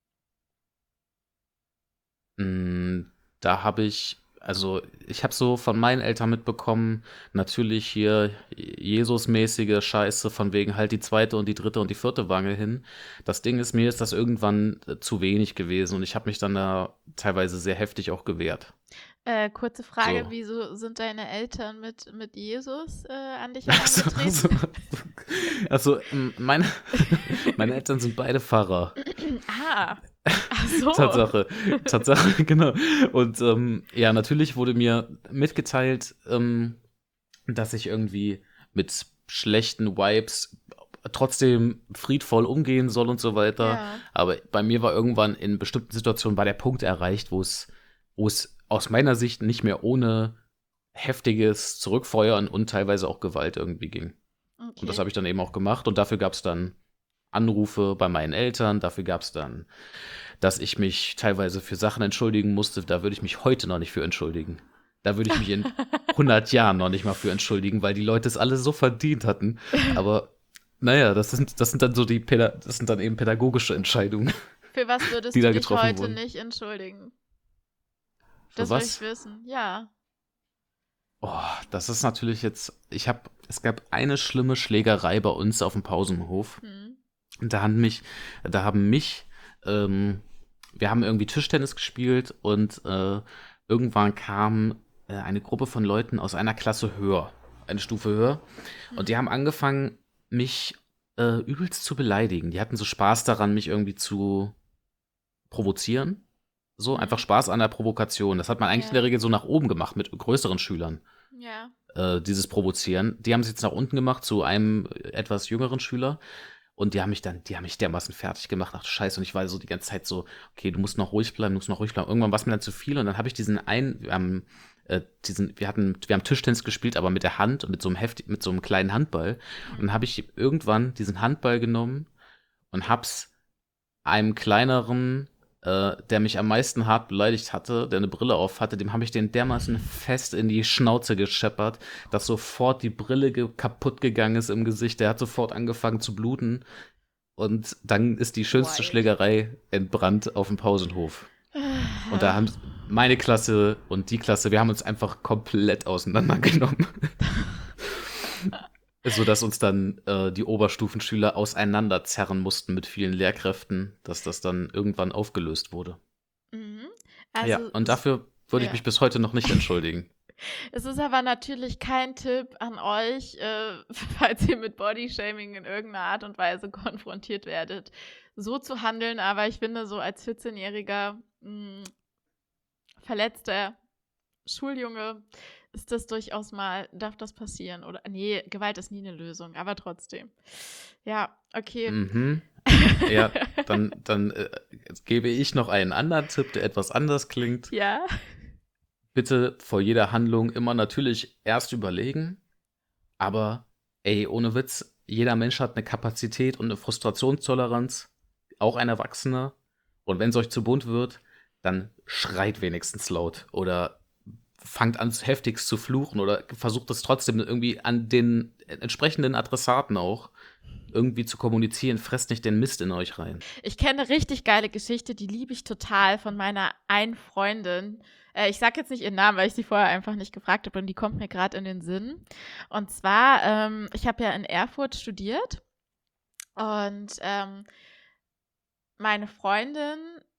Speaker 2: Da habe ich so von meinen Eltern mitbekommen, natürlich hier Jesus-mäßige Scheiße, von wegen halt die zweite und die dritte und die vierte Wange hin. Das Ding ist, mir ist das irgendwann zu wenig gewesen und ich habe mich dann da teilweise sehr heftig auch gewehrt.
Speaker 1: Kurze Frage,
Speaker 2: So.
Speaker 1: wieso sind deine Eltern mit Jesus an dich herangetreten?
Speaker 2: Also, meine Eltern sind beide Pfarrer.
Speaker 1: Ach so.
Speaker 2: Tatsache, genau. Und ja, natürlich wurde mir mitgeteilt, dass ich irgendwie mit schlechten Vibes trotzdem friedvoll umgehen soll und so weiter.
Speaker 1: Ja.
Speaker 2: Aber bei mir war irgendwann in bestimmten Situationen der Punkt erreicht, wo es aus meiner Sicht nicht mehr ohne heftiges Zurückfeuern und teilweise auch Gewalt irgendwie ging.
Speaker 1: Okay.
Speaker 2: Und das habe ich dann eben auch gemacht. Und dafür gab es dann Anrufe bei meinen Eltern. Dafür gab es dann, dass ich mich teilweise für Sachen entschuldigen musste. Da würde ich mich heute noch nicht für entschuldigen. Da würde ich mich in 100 Jahren noch nicht mal für entschuldigen, weil die Leute es alle so verdient hatten. Aber naja, das sind dann eben pädagogische Entscheidungen.
Speaker 1: Für was würdest
Speaker 2: die
Speaker 1: du
Speaker 2: da
Speaker 1: dich
Speaker 2: getroffen
Speaker 1: heute
Speaker 2: wurden.
Speaker 1: nicht entschuldigen?
Speaker 2: Für
Speaker 1: Das will
Speaker 2: was?
Speaker 1: ich wissen. Ja.
Speaker 2: Oh, das ist natürlich jetzt. Es gab eine schlimme Schlägerei bei uns auf dem Pausenhof. Und wir haben irgendwie Tischtennis gespielt und irgendwann kam eine Gruppe von Leuten aus einer Klasse höher, eine Stufe höher. Und die haben angefangen, mich übelst zu beleidigen. Die hatten so Spaß daran, mich irgendwie zu provozieren. So, einfach Spaß an der Provokation. Das hat man eigentlich in der Regel so nach oben gemacht mit größeren Schülern.
Speaker 1: Ja.
Speaker 2: Dieses Provozieren. Die haben es jetzt nach unten gemacht zu einem etwas jüngeren Schüler. Und die haben mich dermaßen fertig gemacht. Ach du Scheiße. Und ich war so die ganze Zeit so, okay, du musst noch ruhig bleiben. Irgendwann war es mir dann zu viel. Und dann habe ich wir haben Tischtennis gespielt, aber mit der Hand und mit so einem kleinen Handball. Und dann habe ich irgendwann diesen Handball genommen und hab's einem kleineren, der mich am meisten hart beleidigt hatte, der eine Brille auf hatte, dem habe ich den dermaßen fest in die Schnauze gescheppert, dass sofort die Brille kaputt gegangen ist im Gesicht. Der hat sofort angefangen zu bluten. Und dann ist die schönste Schlägerei entbrannt auf dem Pausenhof. Und da haben meine Klasse und die Klasse, wir haben uns einfach komplett auseinandergenommen. Sodass uns dann die Oberstufenschüler auseinanderzerren mussten mit vielen Lehrkräften, dass das dann irgendwann aufgelöst wurde.
Speaker 1: Also,
Speaker 2: ja, und dafür würde ich mich bis heute noch nicht entschuldigen.
Speaker 1: Es ist aber natürlich kein Tipp an euch, falls ihr mit Bodyshaming in irgendeiner Art und Weise konfrontiert werdet, so zu handeln. Aber ich finde, so als 14-jähriger verletzter Schuljunge ist das durchaus mal, darf das passieren? Oder nee, Gewalt ist nie eine Lösung, aber trotzdem. Ja, okay.
Speaker 2: Ja, dann gebe ich noch einen anderen Tipp, der etwas anders klingt.
Speaker 1: Ja.
Speaker 2: Bitte vor jeder Handlung immer natürlich erst überlegen, aber ey, ohne Witz, jeder Mensch hat eine Kapazität und eine Frustrationstoleranz, auch ein Erwachsener. Und wenn es euch zu bunt wird, dann schreit wenigstens laut oder fangt an, heftigst zu fluchen oder versucht es trotzdem irgendwie an den entsprechenden Adressaten auch irgendwie zu kommunizieren. Fresst nicht den Mist in euch rein.
Speaker 1: Ich kenne eine richtig geile Geschichte, die liebe ich total von meiner einen Freundin. Ich sage jetzt nicht ihren Namen, weil ich sie vorher einfach nicht gefragt habe und die kommt mir gerade in den Sinn. Und zwar, ich habe ja in Erfurt studiert und meine Freundin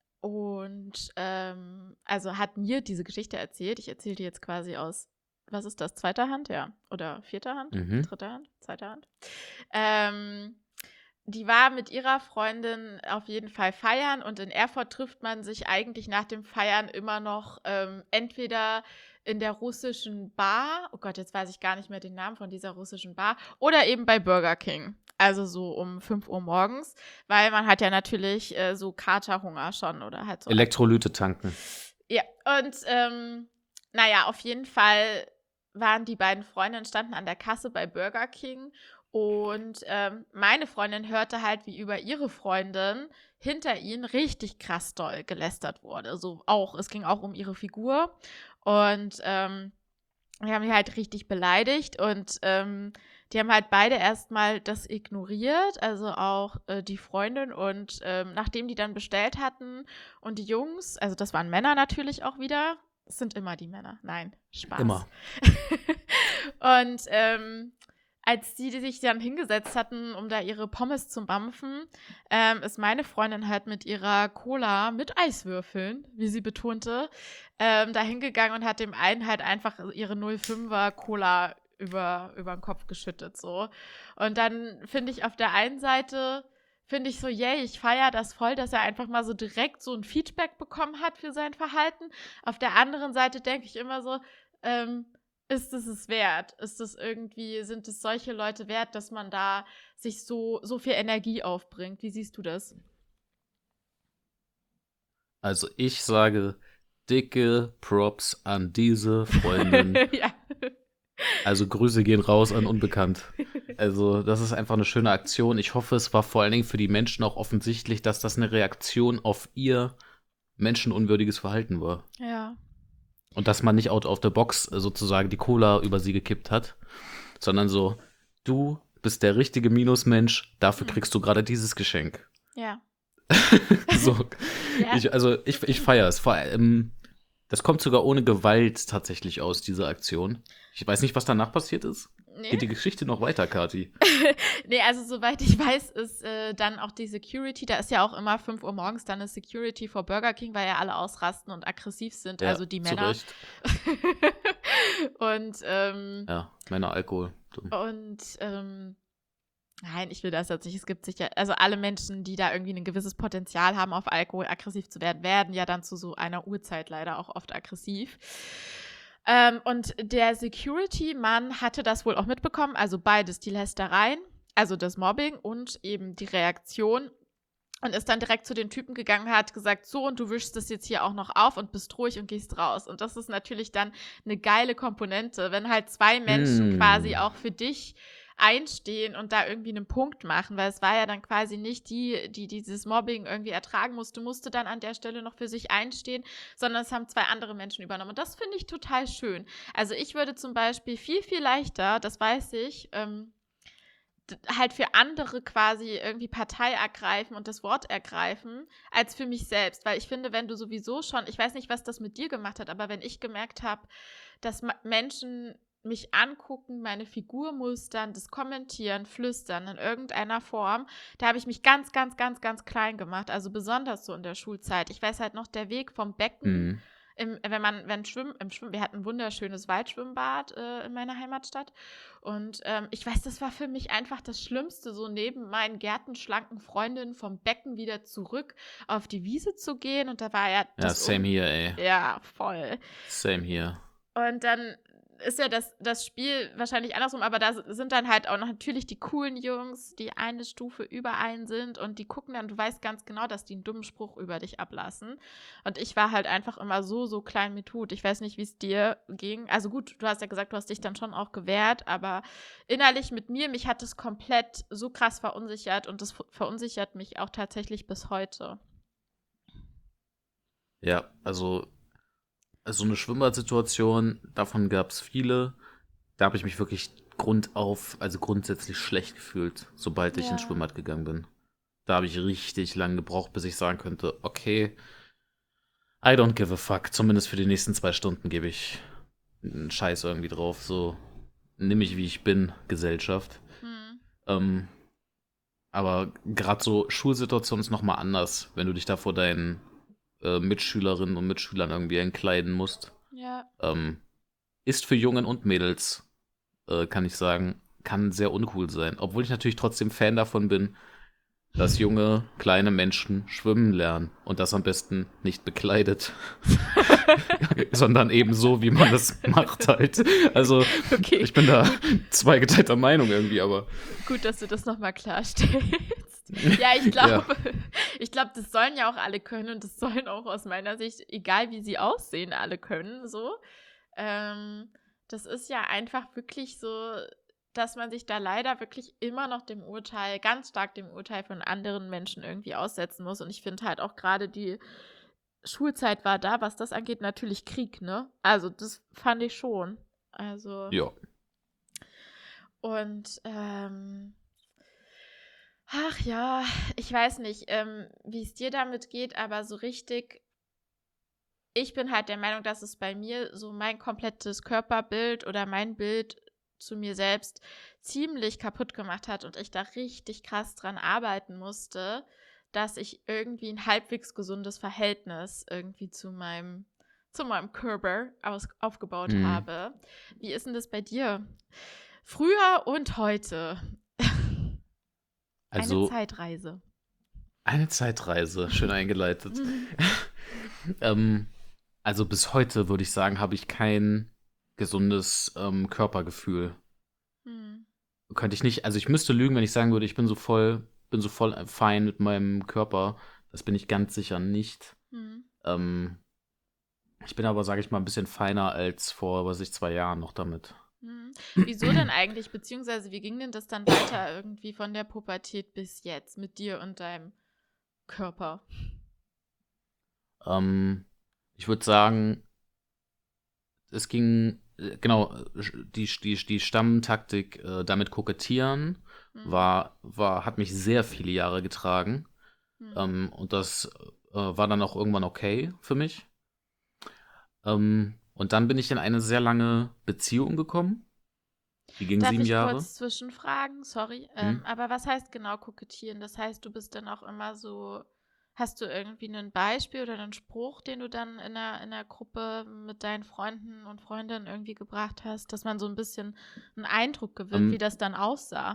Speaker 1: also hat mir diese Geschichte erzählt. Ich erzähle die jetzt quasi aus, was ist das, zweiter Hand? Ja. Oder vierter Hand? Dritter Hand? Zweiter Hand? die war mit ihrer Freundin auf jeden Fall feiern und in Erfurt trifft man sich eigentlich nach dem Feiern immer noch entweder in der russischen Bar, oh Gott, jetzt weiß ich gar nicht mehr den Namen von dieser russischen Bar, oder eben bei Burger King. Also so um 5 Uhr morgens, weil man hat ja natürlich so Katerhunger schon oder halt so.
Speaker 2: Elektrolyte tanken.
Speaker 1: Ja, und naja, auf jeden Fall waren die beiden Freundinnen, standen an der Kasse bei Burger King und meine Freundin hörte halt, wie über ihre Freundin hinter ihnen richtig krass doll gelästert wurde. So auch, es ging auch um ihre Figur und wir haben die halt richtig beleidigt und die haben halt beide erstmal das ignoriert, also auch die Freundin und nachdem die dann bestellt hatten und die Jungs, also das waren Männer natürlich auch wieder, es sind immer die Männer, nein, Spaß.
Speaker 2: Immer.
Speaker 1: Und als die sich dann hingesetzt hatten, um da ihre Pommes zu mampfen, ist meine Freundin halt mit ihrer Cola mit Eiswürfeln, wie sie betonte, da hingegangen und hat dem einen halt einfach ihre 0,5er Cola über den Kopf geschüttet, so. Und dann finde ich auf der einen Seite, finde ich so, yay, ich feiere das voll, dass er einfach mal so direkt so ein Feedback bekommen hat für sein Verhalten. Auf der anderen Seite denke ich immer so, ist es wert? Sind es solche Leute wert, dass man da sich so viel Energie aufbringt? Wie siehst du das?
Speaker 2: Also ich sage dicke Props an diese Freundin.
Speaker 1: Ja.
Speaker 2: Also Grüße gehen raus an Unbekannt. Also das ist einfach eine schöne Aktion. Ich hoffe, es war vor allen Dingen für die Menschen auch offensichtlich, dass das eine Reaktion auf ihr menschenunwürdiges Verhalten war.
Speaker 1: Ja.
Speaker 2: Und dass man nicht out of the box sozusagen die Cola über sie gekippt hat, sondern so, du bist der richtige Minusmensch, dafür kriegst du gerade dieses Geschenk.
Speaker 1: Ja.
Speaker 2: So.
Speaker 1: Ja.
Speaker 2: Ich feiere es. Vor allem, das kommt sogar ohne Gewalt tatsächlich aus, diese Aktion. Ich weiß nicht, was danach passiert ist.
Speaker 1: Nee.
Speaker 2: Geht die Geschichte noch weiter, Kathi?
Speaker 1: Nee, also soweit ich weiß, ist dann auch die Security, da ist ja auch immer 5 Uhr morgens dann eine Security vor Burger King, weil ja alle ausrasten und aggressiv sind,
Speaker 2: Ja,
Speaker 1: also die Männer.
Speaker 2: zu Recht.
Speaker 1: Und
Speaker 2: Ja, Männer, Alkohol. Dumm.
Speaker 1: Und nein, ich will das jetzt nicht. Es gibt sicher, also alle Menschen, die da irgendwie ein gewisses Potenzial haben, auf Alkohol aggressiv zu werden, werden ja dann zu so einer Uhrzeit leider auch oft aggressiv. Und der Security-Mann hatte das wohl auch mitbekommen, also beides, die Lästereien, also das Mobbing und eben die Reaktion. Und ist dann direkt zu den Typen gegangen, hat gesagt, so, und du wischst das jetzt hier auch noch auf und bist ruhig und gehst raus. Und das ist natürlich dann eine geile Komponente, wenn halt zwei Menschen quasi auch für dich einstehen und da irgendwie einen Punkt machen, weil es war ja dann quasi nicht die dieses Mobbing irgendwie ertragen musste dann an der Stelle noch für sich einstehen, sondern es haben zwei andere Menschen übernommen. Und das finde ich total schön. Also ich würde zum Beispiel viel, viel leichter, das weiß ich, halt für andere quasi irgendwie Partei ergreifen und das Wort ergreifen, als für mich selbst. Weil ich finde, wenn du sowieso schon, ich weiß nicht, was das mit dir gemacht hat, aber wenn ich gemerkt habe, dass Menschen mich angucken, meine Figur mustern, das kommentieren, flüstern in irgendeiner Form, da habe ich mich ganz, ganz, ganz, ganz klein gemacht. Also besonders so in der Schulzeit. Ich weiß halt noch, der Weg vom Becken, wir hatten ein wunderschönes Waldschwimmbad in meiner Heimatstadt und ich weiß, das war für mich einfach das Schlimmste, so neben meinen gärtenschlanken Freundinnen vom Becken wieder zurück auf die Wiese zu gehen und da war ja
Speaker 2: same here, ey.
Speaker 1: Ja, voll.
Speaker 2: Same here.
Speaker 1: Und dann ist ja das Spiel wahrscheinlich andersrum, aber da sind dann halt auch noch natürlich die coolen Jungs, die eine Stufe über einen sind und die gucken dann, du weißt ganz genau, dass die einen dummen Spruch über dich ablassen. Und ich war halt einfach immer so klein mit Hut. Ich weiß nicht, wie es dir ging. Also gut, du hast ja gesagt, du hast dich dann schon auch gewehrt, aber innerlich mit mir, mich hat es komplett so krass verunsichert und das verunsichert mich auch tatsächlich bis heute.
Speaker 2: Ja, also so eine Schwimmbadsituation, davon gab es viele. Da habe ich mich wirklich grundsätzlich schlecht gefühlt, sobald ich ins Schwimmbad gegangen bin. Da habe ich richtig lange gebraucht, bis ich sagen könnte, okay, I don't give a fuck. Zumindest für die nächsten 2 Stunden gebe ich einen Scheiß irgendwie drauf. So, nimm mich wie ich bin, Gesellschaft. Aber gerade so Schulsituation ist nochmal anders, wenn du dich da vor deinen Mitschülerinnen und Mitschülern irgendwie entkleiden musst.
Speaker 1: Ja.
Speaker 2: Ist für Jungen und Mädels, kann ich sagen, kann sehr uncool sein. Obwohl ich natürlich trotzdem Fan davon bin, dass junge, kleine Menschen schwimmen lernen und das am besten nicht bekleidet, sondern eben so, wie man das macht halt. Also
Speaker 1: Okay,
Speaker 2: ich bin da zweigeteilter Meinung irgendwie, aber
Speaker 1: gut, dass du das nochmal klarstellst. Ja,
Speaker 2: ja,
Speaker 1: ich glaube, das sollen ja auch alle können und das sollen auch aus meiner Sicht, egal wie sie aussehen, alle können so. Das ist ja einfach wirklich so, dass man sich da leider wirklich immer noch dem Urteil, ganz stark dem Urteil von anderen Menschen irgendwie aussetzen muss. Und ich finde halt auch gerade die Schulzeit war da, was das angeht, natürlich Krieg, ne? Also das fand ich schon. Also,
Speaker 2: ja.
Speaker 1: und ach ja, ich weiß nicht, wie es dir damit geht, aber so richtig, ich bin halt der Meinung, dass es bei mir so mein komplettes Körperbild oder mein Bild zu mir selbst ziemlich kaputt gemacht hat und ich da richtig krass dran arbeiten musste, dass ich irgendwie ein halbwegs gesundes Verhältnis irgendwie zu meinem Körper aufgebaut
Speaker 2: Mhm.
Speaker 1: habe. Wie ist denn das bei dir? Früher und heute. Eine
Speaker 2: Also
Speaker 1: Zeitreise.
Speaker 2: eine Zeitreise, schön eingeleitet. ähm, also bis heute würde ich sagen, habe ich kein gesundes Körpergefühl.
Speaker 1: Hm.
Speaker 2: Könnte ich nicht, also ich müsste lügen, wenn ich sagen würde, ich bin so voll fein mit meinem Körper. Das bin ich ganz sicher nicht.
Speaker 1: Hm.
Speaker 2: Ähm, ich bin aber, sage ich mal, ein bisschen feiner als vor, was ich, 2 Jahren noch damit.
Speaker 1: Hm. Wieso denn eigentlich? Beziehungsweise wie ging denn das dann weiter irgendwie von der Pubertät bis jetzt mit dir und deinem Körper?
Speaker 2: Ähm, ich würde sagen, es ging, genau, die Stammtaktik, damit kokettieren,
Speaker 1: Hm.
Speaker 2: hat mich sehr viele Jahre getragen.
Speaker 1: Hm.
Speaker 2: Und das war dann auch irgendwann okay für mich. Und dann bin ich in eine sehr lange Beziehung gekommen. Die ging
Speaker 1: Darf
Speaker 2: 7
Speaker 1: ich
Speaker 2: Jahre.
Speaker 1: kurz zwischenfragen? Sorry.
Speaker 2: Hm?
Speaker 1: Aber was heißt genau kokettieren? Das heißt, du bist dann auch immer so, hast du irgendwie ein Beispiel oder einen Spruch, den du dann in der Gruppe mit deinen Freunden und Freundinnen irgendwie gebracht hast, dass man so ein bisschen einen Eindruck gewinnt, wie
Speaker 2: Ähm,
Speaker 1: das dann aussah?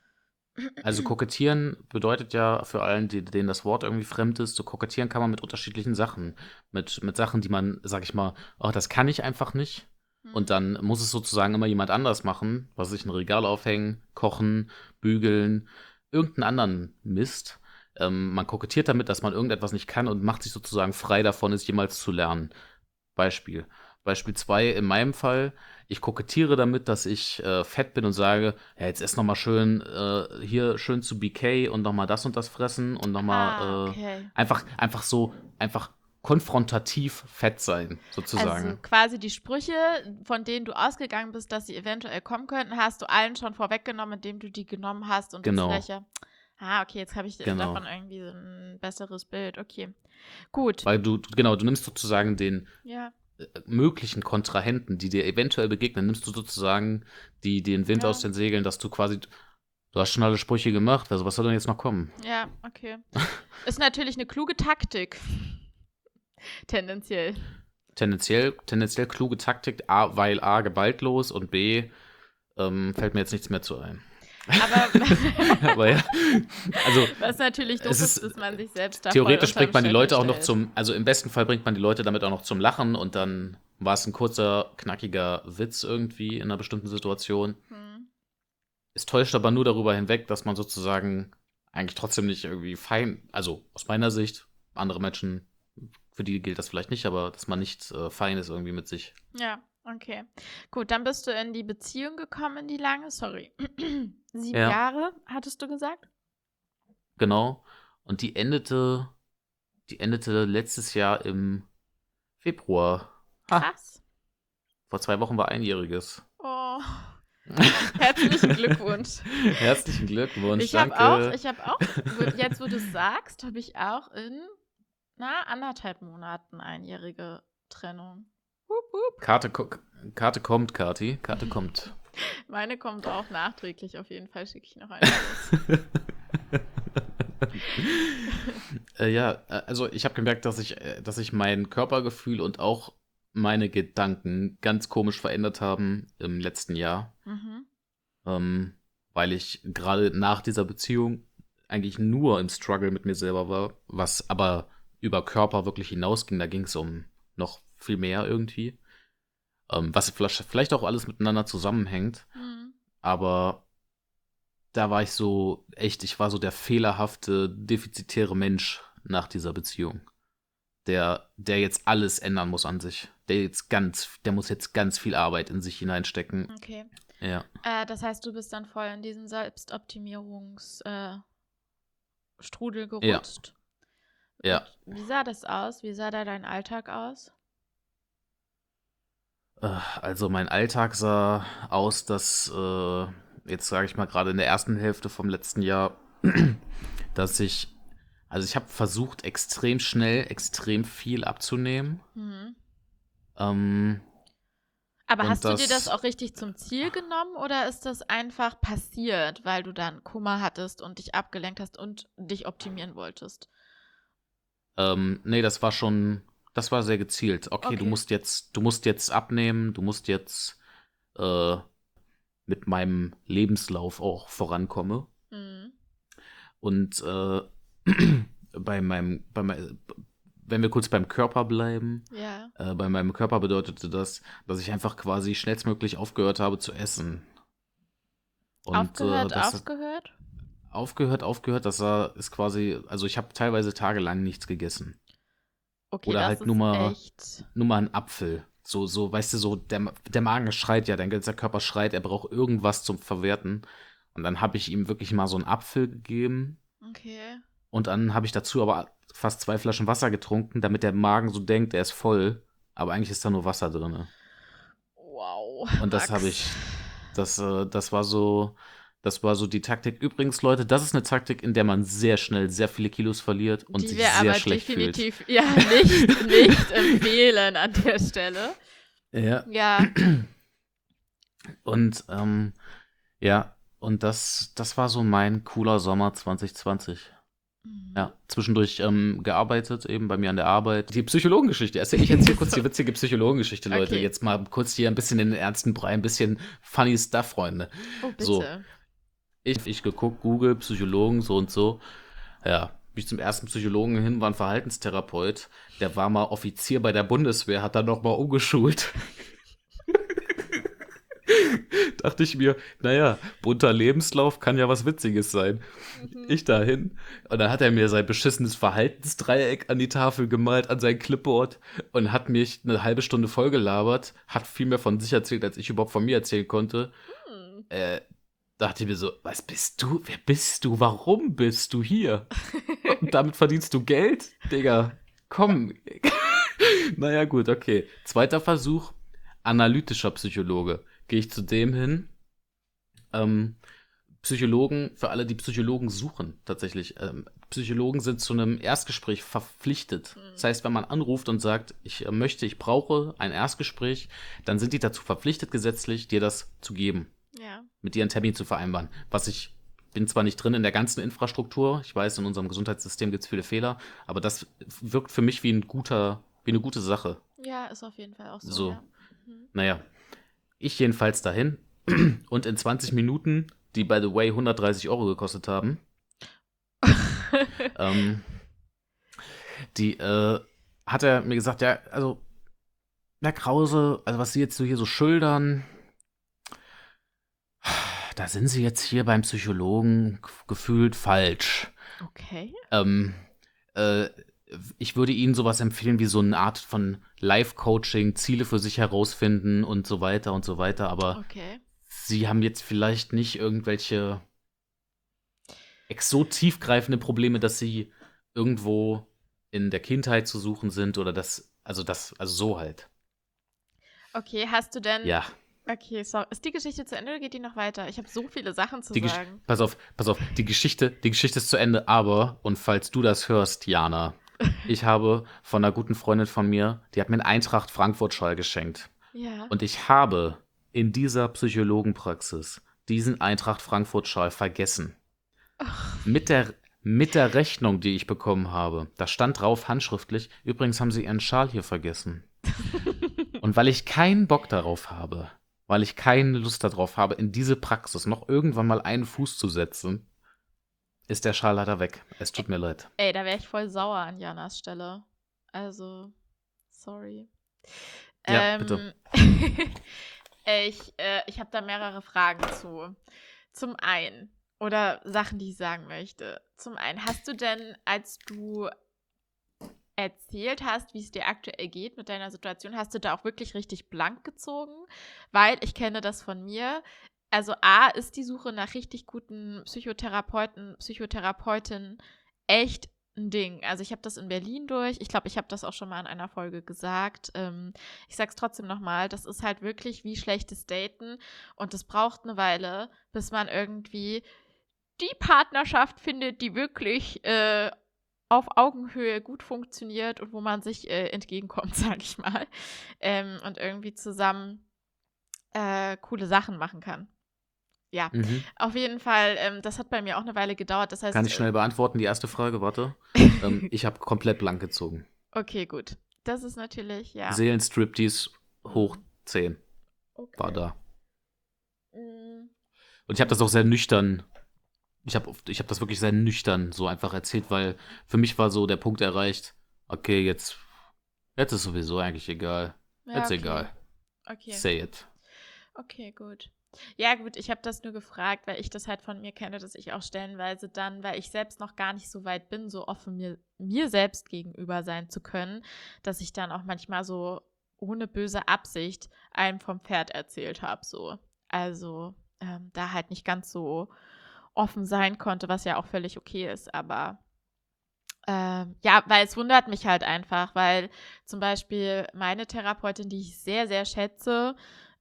Speaker 2: also kokettieren bedeutet ja für allen, denen das Wort irgendwie fremd ist, so kokettieren kann man mit unterschiedlichen Sachen. Mit Sachen, die man, sag ich mal, oh, das kann ich einfach nicht. Und
Speaker 1: Hm.
Speaker 2: dann muss es sozusagen immer jemand anders machen, was weiß ich, ein Regal aufhängen, kochen, bügeln, irgendeinen anderen Mist. Man kokettiert damit, dass man irgendetwas nicht kann und macht sich sozusagen frei davon, es jemals zu lernen. Beispiel. Beispiel 2 in meinem Fall. Ich kokettiere damit, dass ich fett bin und sage, ja, jetzt ess noch mal schön hier schön zu BK und noch mal das und das fressen und noch
Speaker 1: Ah,
Speaker 2: mal
Speaker 1: okay.
Speaker 2: einfach konfrontativ fett sein,
Speaker 1: Also
Speaker 2: sozusagen.
Speaker 1: quasi die Sprüche, von denen du ausgegangen bist, dass sie eventuell kommen könnten, hast du allen schon vorweggenommen, indem du die genommen hast und jetzt
Speaker 2: Genau,
Speaker 1: vielleicht ja, ah, okay, jetzt habe ich
Speaker 2: genau.
Speaker 1: davon irgendwie so ein besseres Bild. Okay, gut.
Speaker 2: Weil du nimmst sozusagen den
Speaker 1: Ja,
Speaker 2: möglichen Kontrahenten, die dir eventuell begegnen, nimmst du sozusagen den Wind aus
Speaker 1: ja,
Speaker 2: den Segeln, dass du quasi, du hast schon alle Sprüche gemacht, also was soll denn jetzt noch kommen?
Speaker 1: ja, okay. Ist natürlich eine kluge Taktik, tendenziell.
Speaker 2: Tendenziell kluge Taktik, A, weil A, gewaltlos und B, fällt mir jetzt nichts mehr zu ein.
Speaker 1: Aber
Speaker 2: Aber ja, also
Speaker 1: was natürlich
Speaker 2: es
Speaker 1: doof ist,
Speaker 2: ist,
Speaker 1: dass man sich selbst da voll
Speaker 2: theoretisch
Speaker 1: unterm
Speaker 2: bringt man die
Speaker 1: Scheffel
Speaker 2: Leute auch noch
Speaker 1: stellt.
Speaker 2: also im besten Fall bringt man die Leute damit auch noch zum Lachen und dann war es ein kurzer, knackiger Witz irgendwie in einer bestimmten Situation.
Speaker 1: Hm.
Speaker 2: Es täuscht aber nur darüber hinweg, dass man sozusagen eigentlich trotzdem nicht irgendwie fein, also aus meiner Sicht, andere Menschen, für die gilt das vielleicht nicht, aber dass man nicht fein ist irgendwie mit sich.
Speaker 1: Ja, okay. Gut, dann bist du in die Beziehung gekommen, in die lange, sorry. 7
Speaker 2: Ja,
Speaker 1: Jahre, hattest du gesagt?
Speaker 2: genau. Und die endete letztes Jahr im Februar. Ha,
Speaker 1: Krass.
Speaker 2: vor 2 Wochen war einjähriges.
Speaker 1: Oh, herzlichen Glückwunsch.
Speaker 2: Herzlichen Glückwunsch,
Speaker 1: Ich habe auch,
Speaker 2: danke.
Speaker 1: ich habe auch, jetzt wo du es sagst, habe ich auch in, 1,5 Monaten einjährige Trennung. Hup, hup.
Speaker 2: Karte kommt, Kati. Karte kommt.
Speaker 1: Meine kommt auch nachträglich, auf jeden Fall schicke ich noch eine los.
Speaker 2: Ja, also ich habe gemerkt, dass ich mein Körpergefühl und auch meine Gedanken ganz komisch verändert haben im letzten Jahr.
Speaker 1: Mhm.
Speaker 2: Ähm, weil ich gerade nach dieser Beziehung eigentlich nur im Struggle mit mir selber war, was aber über Körper wirklich hinausging. Da ging es um noch viel mehr irgendwie. Was vielleicht auch alles miteinander zusammenhängt.
Speaker 1: Mhm.
Speaker 2: Aber da war ich so, echt, ich war so der fehlerhafte, defizitäre Mensch nach dieser Beziehung. Der jetzt alles ändern muss an sich. Der muss jetzt ganz viel Arbeit in sich hineinstecken.
Speaker 1: Okay.
Speaker 2: Ja.
Speaker 1: Das heißt, du bist dann voll in diesen Selbstoptimierungsstrudel
Speaker 2: Ja.
Speaker 1: gerutscht.
Speaker 2: Ja.
Speaker 1: Und wie sah das aus? Wie sah da dein Alltag aus?
Speaker 2: Also mein Alltag sah aus, dass jetzt sage ich mal gerade in der ersten Hälfte vom letzten Jahr, dass ich habe versucht, extrem schnell, extrem viel abzunehmen.
Speaker 1: Mhm.
Speaker 2: Und
Speaker 1: Aber hast du dir das auch richtig zum Ziel genommen oder ist das einfach passiert, weil du dann Kummer hattest und dich abgelenkt hast und dich optimieren wolltest?
Speaker 2: Nee, das war sehr gezielt. Okay, du musst jetzt abnehmen, du musst jetzt mit meinem Lebenslauf auch vorankommen.
Speaker 1: Mhm.
Speaker 2: Und wenn wir kurz beim Körper bleiben,
Speaker 1: Ja.
Speaker 2: bei meinem Körper bedeutete das, dass ich einfach quasi schnellstmöglich aufgehört habe zu essen. Und
Speaker 1: Aufgehört?
Speaker 2: aufgehört, ist quasi, also ich habe teilweise tagelang nichts gegessen.
Speaker 1: Okay,
Speaker 2: Oder
Speaker 1: das
Speaker 2: halt
Speaker 1: ist
Speaker 2: nur mal
Speaker 1: echt.
Speaker 2: einen Apfel. So, weißt du, so, der Magen schreit ja, dein ganzer Körper schreit, er braucht irgendwas zum Verwerten. Und dann habe ich ihm wirklich mal so einen Apfel gegeben.
Speaker 1: Okay.
Speaker 2: Und dann habe ich dazu aber fast 2 Flaschen Wasser getrunken, damit der Magen so denkt, er ist voll. Aber eigentlich ist da nur Wasser drin.
Speaker 1: Wow,
Speaker 2: Und das habe
Speaker 1: Max.
Speaker 2: ich, das war so die Taktik. Übrigens, Leute, das ist eine Taktik, in der man sehr schnell sehr viele Kilos verliert und
Speaker 1: Die
Speaker 2: sich
Speaker 1: wir
Speaker 2: sehr
Speaker 1: aber
Speaker 2: schlecht fühlt.
Speaker 1: definitiv ja nicht empfehlen an der Stelle.
Speaker 2: Ja.
Speaker 1: Ja.
Speaker 2: Und ja, und das war so mein cooler Sommer 2020.
Speaker 1: Mhm.
Speaker 2: Ja, zwischendurch gearbeitet, eben bei mir an der Arbeit. Die Psychologengeschichte. Ich erzähle kurz die witzige Psychologengeschichte, Leute.
Speaker 1: Okay.
Speaker 2: Jetzt mal kurz hier ein bisschen in den ernsten Brei, ein bisschen funny Stuff, Freunde.
Speaker 1: Oh, bitte.
Speaker 2: So, ich geguckt, Google, Psychologen, so und so. Ja, bin ich zum ersten Psychologen hin, war ein Verhaltenstherapeut. Der war mal Offizier bei der Bundeswehr, hat dann noch mal umgeschult. Dachte ich mir, naja, bunter Lebenslauf kann ja was Witziges sein. Ich dahin. Und dann hat er mir sein beschissenes Verhaltensdreieck an die Tafel gemalt, an sein Clipboard und hat mich eine halbe Stunde vollgelabert, hat viel mehr von sich erzählt, als ich überhaupt von mir erzählen konnte.
Speaker 1: Hm.
Speaker 2: Dachte ich mir so, was bist du? Wer bist du? Warum bist du hier? Und damit verdienst du Geld? Digga, komm. Naja, gut, okay. Zweiter Versuch, analytischer Psychologe. Gehe ich zu dem hin. Psychologen, für alle, die Psychologen suchen, tatsächlich. Psychologen sind zu einem Erstgespräch verpflichtet. Das heißt, wenn man anruft und sagt, ich brauche ein Erstgespräch, dann sind die dazu verpflichtet, gesetzlich dir das zu geben.
Speaker 1: Ja.
Speaker 2: Mit dir einen Termin zu vereinbaren. Bin zwar nicht drin in der ganzen Infrastruktur, ich weiß, in unserem Gesundheitssystem gibt es viele Fehler, aber das wirkt für mich wie eine gute Sache.
Speaker 1: Ja, ist auf jeden Fall auch so.
Speaker 2: So.
Speaker 1: Ja. Mhm.
Speaker 2: Naja, ich jedenfalls dahin und in 20 Minuten, die by the way 130 Euro gekostet haben, hat er mir gesagt, ja, also, Herr Krause, also was Sie jetzt so hier so schildern, da sind Sie jetzt hier beim Psychologen gefühlt falsch.
Speaker 1: Okay.
Speaker 2: Ich würde Ihnen sowas empfehlen wie so eine Art von Life-Coaching, Ziele für sich herausfinden und so weiter, aber
Speaker 1: Okay.
Speaker 2: Sie haben jetzt vielleicht nicht irgendwelche so tiefgreifende Probleme, dass sie irgendwo in der Kindheit zu suchen sind oder also so halt.
Speaker 1: Okay, hast du denn.
Speaker 2: Ja.
Speaker 1: Okay, so. Ist die Geschichte zu Ende oder geht die noch weiter? Ich habe so viele Sachen zu sagen.
Speaker 2: Pass auf, die Geschichte ist zu Ende, aber, und falls du das hörst, Jana, ich habe von einer guten Freundin von mir, die hat mir einen Eintracht Frankfurt-Schal geschenkt.
Speaker 1: Ja.
Speaker 2: Und ich habe in dieser Psychologenpraxis diesen Eintracht Frankfurt-Schal vergessen. Mit der Rechnung, die ich bekommen habe, da stand drauf handschriftlich, übrigens haben sie ihren Schal hier vergessen. Und weil ich keinen Bock darauf habe, weil ich keine Lust darauf habe, in diese Praxis noch irgendwann mal einen Fuß zu setzen, ist der Schal leider weg. Es tut mir leid.
Speaker 1: Ey, da wäre ich voll sauer an Janas Stelle. Also, sorry.
Speaker 2: Ja, bitte.
Speaker 1: Ich habe da mehrere Fragen zu. Zum einen, oder Sachen, die ich sagen möchte. Zum einen, hast du denn, als du erzählt hast, wie es dir aktuell geht mit deiner Situation, hast du da auch wirklich richtig blank gezogen? Weil ich kenne das von mir. Also A, ist die Suche nach richtig guten Psychotherapeuten, Psychotherapeutinnen echt ein Ding. Also ich habe das in Berlin durch. Ich glaube, ich habe das auch schon mal in einer Folge gesagt. Ich sag's trotzdem nochmal, das ist halt wirklich wie schlechtes Daten und es braucht eine Weile, bis man irgendwie die Partnerschaft findet, die wirklich auf Augenhöhe gut funktioniert und wo man sich entgegenkommt, sage ich mal. Und irgendwie zusammen coole Sachen machen kann. Ja, auf jeden Fall, das hat bei mir auch eine Weile gedauert. Das heißt,
Speaker 2: Kann ich schnell beantworten, die erste Frage? Warte. Ich habe komplett blank gezogen.
Speaker 1: Okay, gut. Das ist natürlich, ja.
Speaker 2: Seelenstriptease hoch 10 war da. Und ich habe das auch sehr nüchtern, ich hab das wirklich sehr nüchtern so einfach erzählt, weil für mich war so der Punkt erreicht, okay, jetzt ist sowieso eigentlich egal.
Speaker 1: Ja,
Speaker 2: Jetzt
Speaker 1: okay.
Speaker 2: egal.
Speaker 1: Okay.
Speaker 2: Say it.
Speaker 1: Okay, gut. Ja, gut, ich habe das nur gefragt, weil ich das halt von mir kenne, dass ich auch stellenweise dann, weil ich selbst noch gar nicht so weit bin, so offen mir selbst gegenüber sein zu können, dass ich dann auch manchmal so ohne böse Absicht einem vom Pferd erzählt habe, so. Also, da halt nicht ganz so offen sein konnte, was ja auch völlig okay ist, aber ja, weil es wundert mich halt einfach, weil zum Beispiel meine Therapeutin, die ich sehr, sehr schätze,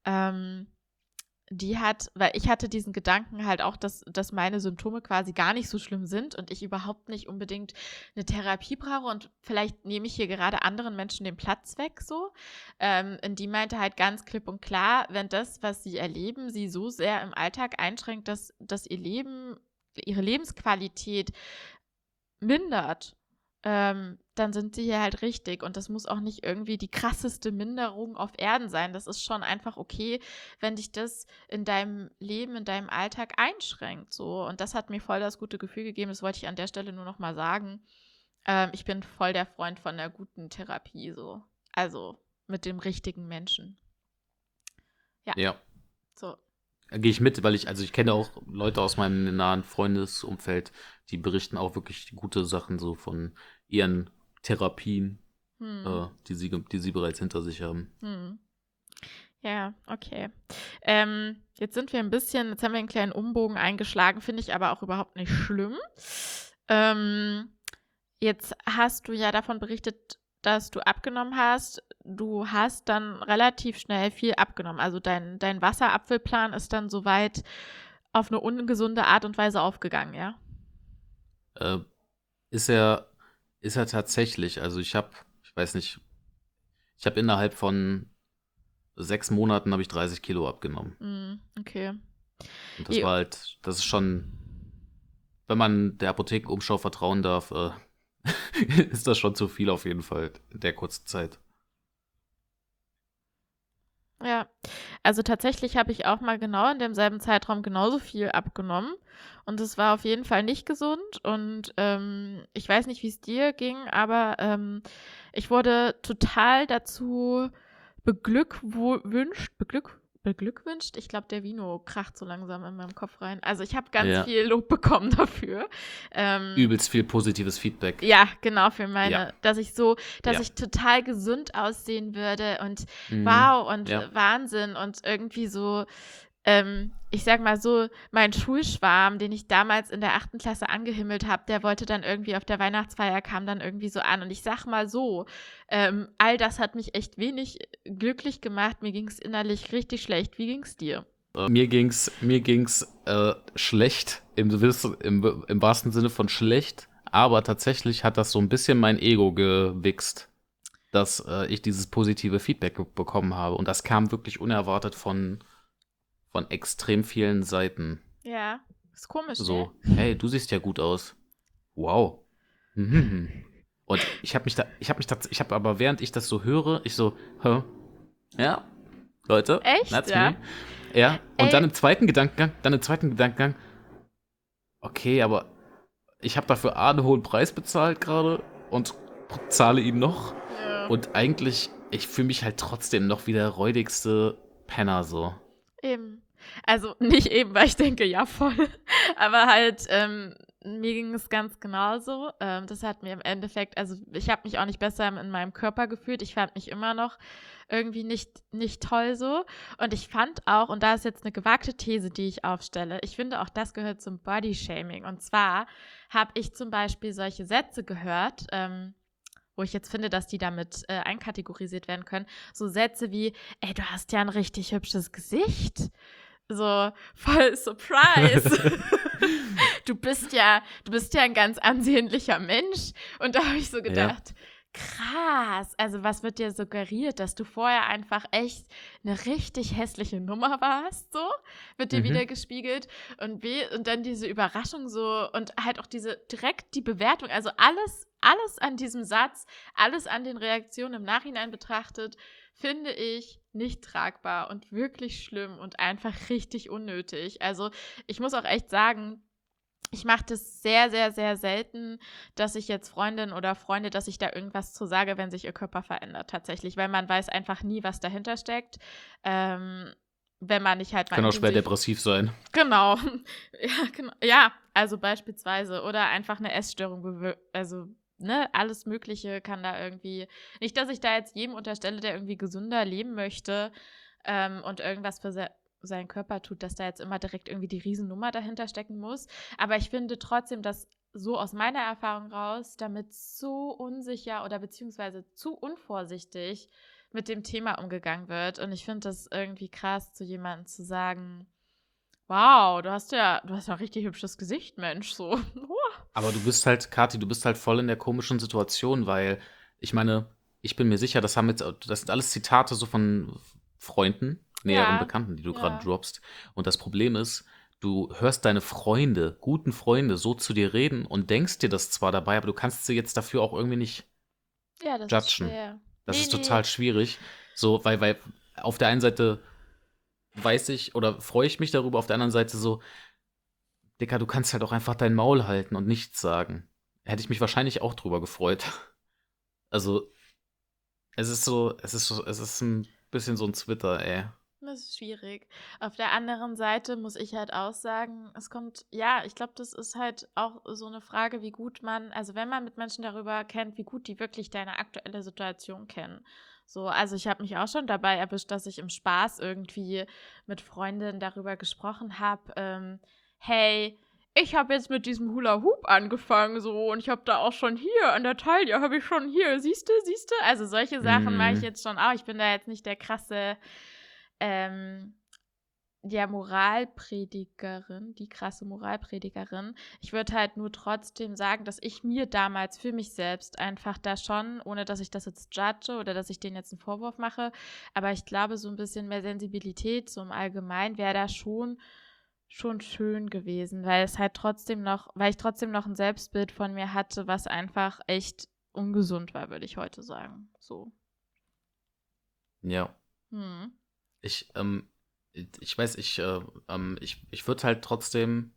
Speaker 1: die hat, weil ich hatte diesen Gedanken halt auch, dass meine Symptome quasi gar nicht so schlimm sind und ich überhaupt nicht unbedingt eine Therapie brauche und vielleicht nehme ich hier gerade anderen Menschen den Platz weg, so. Und die meinte halt ganz klipp und klar, wenn das, was sie erleben, sie so sehr im Alltag einschränkt, dass ihr Leben, ihre Lebensqualität mindert, dann sind sie hier halt richtig. Und das muss auch nicht irgendwie die krasseste Minderung auf Erden sein. Das ist schon einfach okay, wenn dich das in deinem Leben, in deinem Alltag einschränkt. So. Und das hat mir voll das gute Gefühl gegeben. Das wollte ich an der Stelle nur noch mal sagen. Ich bin voll der Freund von einer guten Therapie. So. Also mit dem richtigen Menschen.
Speaker 2: Ja.
Speaker 1: So.
Speaker 2: Da gehe ich mit, weil ich kenne auch Leute aus meinem nahen Freundesumfeld, die berichten auch wirklich gute Sachen so von ihren Therapien, die sie bereits hinter sich haben.
Speaker 1: Ja, okay. Jetzt haben wir einen kleinen Umbogen eingeschlagen, finde ich aber auch überhaupt nicht schlimm. Jetzt hast du ja davon berichtet, dass du abgenommen hast. Du hast dann relativ schnell viel abgenommen. Also dein Wasserapfelplan ist dann soweit auf eine ungesunde Art und Weise aufgegangen, ja?
Speaker 2: Ist er tatsächlich, also ich habe innerhalb von 6 Monaten habe ich 30 Kilo abgenommen.
Speaker 1: Okay.
Speaker 2: Und das ist schon, wenn man der Apothekenumschau vertrauen darf, ist das schon zu viel auf jeden Fall in der kurzen Zeit.
Speaker 1: Ja, also tatsächlich habe ich auch mal genau in demselben Zeitraum genauso viel abgenommen und es war auf jeden Fall nicht gesund und ich weiß nicht, wie es dir ging, aber ich wurde total dazu beglückwünscht. Ich glaube, der Vino kracht so langsam in meinem Kopf rein. Also ich habe ganz viel Lob bekommen dafür.
Speaker 2: Übelst viel positives Feedback.
Speaker 1: Ja, genau, für meine, dass ich total gesund aussehen würde und wow und Wahnsinn und irgendwie so, ich sag mal so, mein Schulschwarm, den ich damals in der 8. Klasse angehimmelt habe, der wollte dann irgendwie auf der Weihnachtsfeier, kam dann irgendwie so an und ich sag mal so, all das hat mich echt wenig glücklich gemacht, mir ging es innerlich richtig schlecht. Wie ging's dir?
Speaker 2: Mir ging's schlecht, im wahrsten Sinne von schlecht, aber tatsächlich hat das so ein bisschen mein Ego gewichst, dass ich dieses positive Feedback bekommen habe. Und das kam wirklich unerwartet von extrem vielen Seiten.
Speaker 1: Ja, ist komisch,
Speaker 2: so,
Speaker 1: ne?
Speaker 2: Hey, du siehst ja gut aus. Wow. Und ich habe aber während ich das so höre, ich so, ja, Leute,
Speaker 1: echt,
Speaker 2: that's
Speaker 1: ja?
Speaker 2: me. Ja, und dann im zweiten Gedankengang, okay, aber ich habe dafür A, einen hohen Preis bezahlt gerade und zahle ihn noch.
Speaker 1: Ja.
Speaker 2: Und eigentlich, ich fühle mich halt trotzdem noch wie der räudigste Penner so.
Speaker 1: Eben. Also nicht eben, weil ich denke, ja, voll. Aber halt, mir ging es ganz genauso. Das hat mir im Endeffekt, also ich habe mich auch nicht besser in meinem Körper gefühlt. Ich fand mich immer noch irgendwie nicht toll so. Und ich fand auch, und da ist jetzt eine gewagte These, die ich aufstelle, ich finde auch, das gehört zum Bodyshaming. Und zwar habe ich zum Beispiel solche Sätze gehört, wo ich jetzt finde, dass die damit einkategorisiert werden können. So Sätze wie, ey, du hast ja ein richtig hübsches Gesicht. So, voll Surprise. Du bist ja ein ganz ansehnlicher Mensch. Und da habe ich so
Speaker 2: Ja.
Speaker 1: gedacht, krass. Also, was wird dir suggeriert, dass du vorher einfach echt eine richtig hässliche Nummer warst, so? Wird dir wieder
Speaker 2: Mhm.
Speaker 1: gespiegelt. Und dann diese Überraschung so und halt auch direkt die Bewertung. Also, alles an diesem Satz, alles an den Reaktionen im Nachhinein betrachtet, finde ich nicht tragbar und wirklich schlimm und einfach richtig unnötig. Also, ich muss auch echt sagen, ich mache das sehr, sehr, sehr selten, dass ich jetzt Freundin oder Freunde, dass ich da irgendwas zu sage, wenn sich ihr Körper verändert, tatsächlich, weil man weiß einfach nie, was dahinter steckt. Ähm, wenn man nicht halt mal
Speaker 2: Kann auch schwer
Speaker 1: intensiv.
Speaker 2: depressiv sein.
Speaker 1: Genau. Ja, genau. Ja, also beispielsweise. Oder einfach eine Essstörung. Also, ne, alles Mögliche kann da irgendwie. Nicht, dass ich da jetzt jedem unterstelle, der irgendwie gesünder leben möchte und irgendwas für seinen Körper tut, dass da jetzt immer direkt irgendwie die Riesennummer dahinter stecken muss. Aber ich finde trotzdem, dass so aus meiner Erfahrung raus, damit so unsicher oder beziehungsweise zu unvorsichtig mit dem Thema umgegangen wird. Und ich finde das irgendwie krass, zu jemandem zu sagen, wow, du hast ja ein richtig hübsches Gesicht, Mensch, so.
Speaker 2: Aber du bist halt, Kathi, du bist halt voll in der komischen Situation, weil ich meine, ich bin mir sicher, das sind alles Zitate so von Freunden, näheren
Speaker 1: Ja,
Speaker 2: Bekannten, die du gerade
Speaker 1: ja.
Speaker 2: droppst. Und das Problem ist, du hörst deine Freunde, guten Freunde, so zu dir reden und denkst dir das zwar dabei, aber du kannst sie jetzt dafür auch irgendwie nicht
Speaker 1: Ja, das ist
Speaker 2: judgen.
Speaker 1: schwer.
Speaker 2: Das
Speaker 1: Nee,
Speaker 2: ist
Speaker 1: nee.
Speaker 2: total schwierig. So, weil auf der einen Seite weiß ich oder freue ich mich darüber, auf der anderen Seite so, Dicker, du kannst halt auch einfach dein Maul halten und nichts sagen. Hätte ich mich wahrscheinlich auch drüber gefreut. Also, es ist ein bisschen so ein Twitter, ey.
Speaker 1: Das ist schwierig. Auf der anderen Seite muss ich halt auch sagen, ja, ich glaube, das ist halt auch so eine Frage, wie gut man, also wenn man mit Menschen darüber kennt, wie gut die wirklich deine aktuelle Situation kennen. So, also ich habe mich auch schon dabei erwischt, dass ich im Spaß irgendwie mit Freundinnen darüber gesprochen habe, hey, ich habe jetzt mit diesem Hula Hoop angefangen, so, und ich habe da auch schon hier an der Taille, habe ich schon hier, siehst du, siehst du? Also solche Sachen mache ich
Speaker 2: Mhm.
Speaker 1: jetzt schon auch. Ich bin da jetzt nicht der krasse ähm, ja, Moralpredigerin, die krasse Moralpredigerin. Ich würde halt nur trotzdem sagen, dass ich mir damals für mich selbst einfach da schon, ohne dass ich das jetzt judge oder dass ich denen jetzt einen Vorwurf mache, aber ich glaube, so ein bisschen mehr Sensibilität so im Allgemeinen wäre da schon schön gewesen, weil ich trotzdem noch ein Selbstbild von mir hatte, was einfach echt ungesund war, würde ich heute sagen. So.
Speaker 2: Ja.
Speaker 1: Hm.
Speaker 2: Ich, ähm, ich weiß, ich würde halt trotzdem.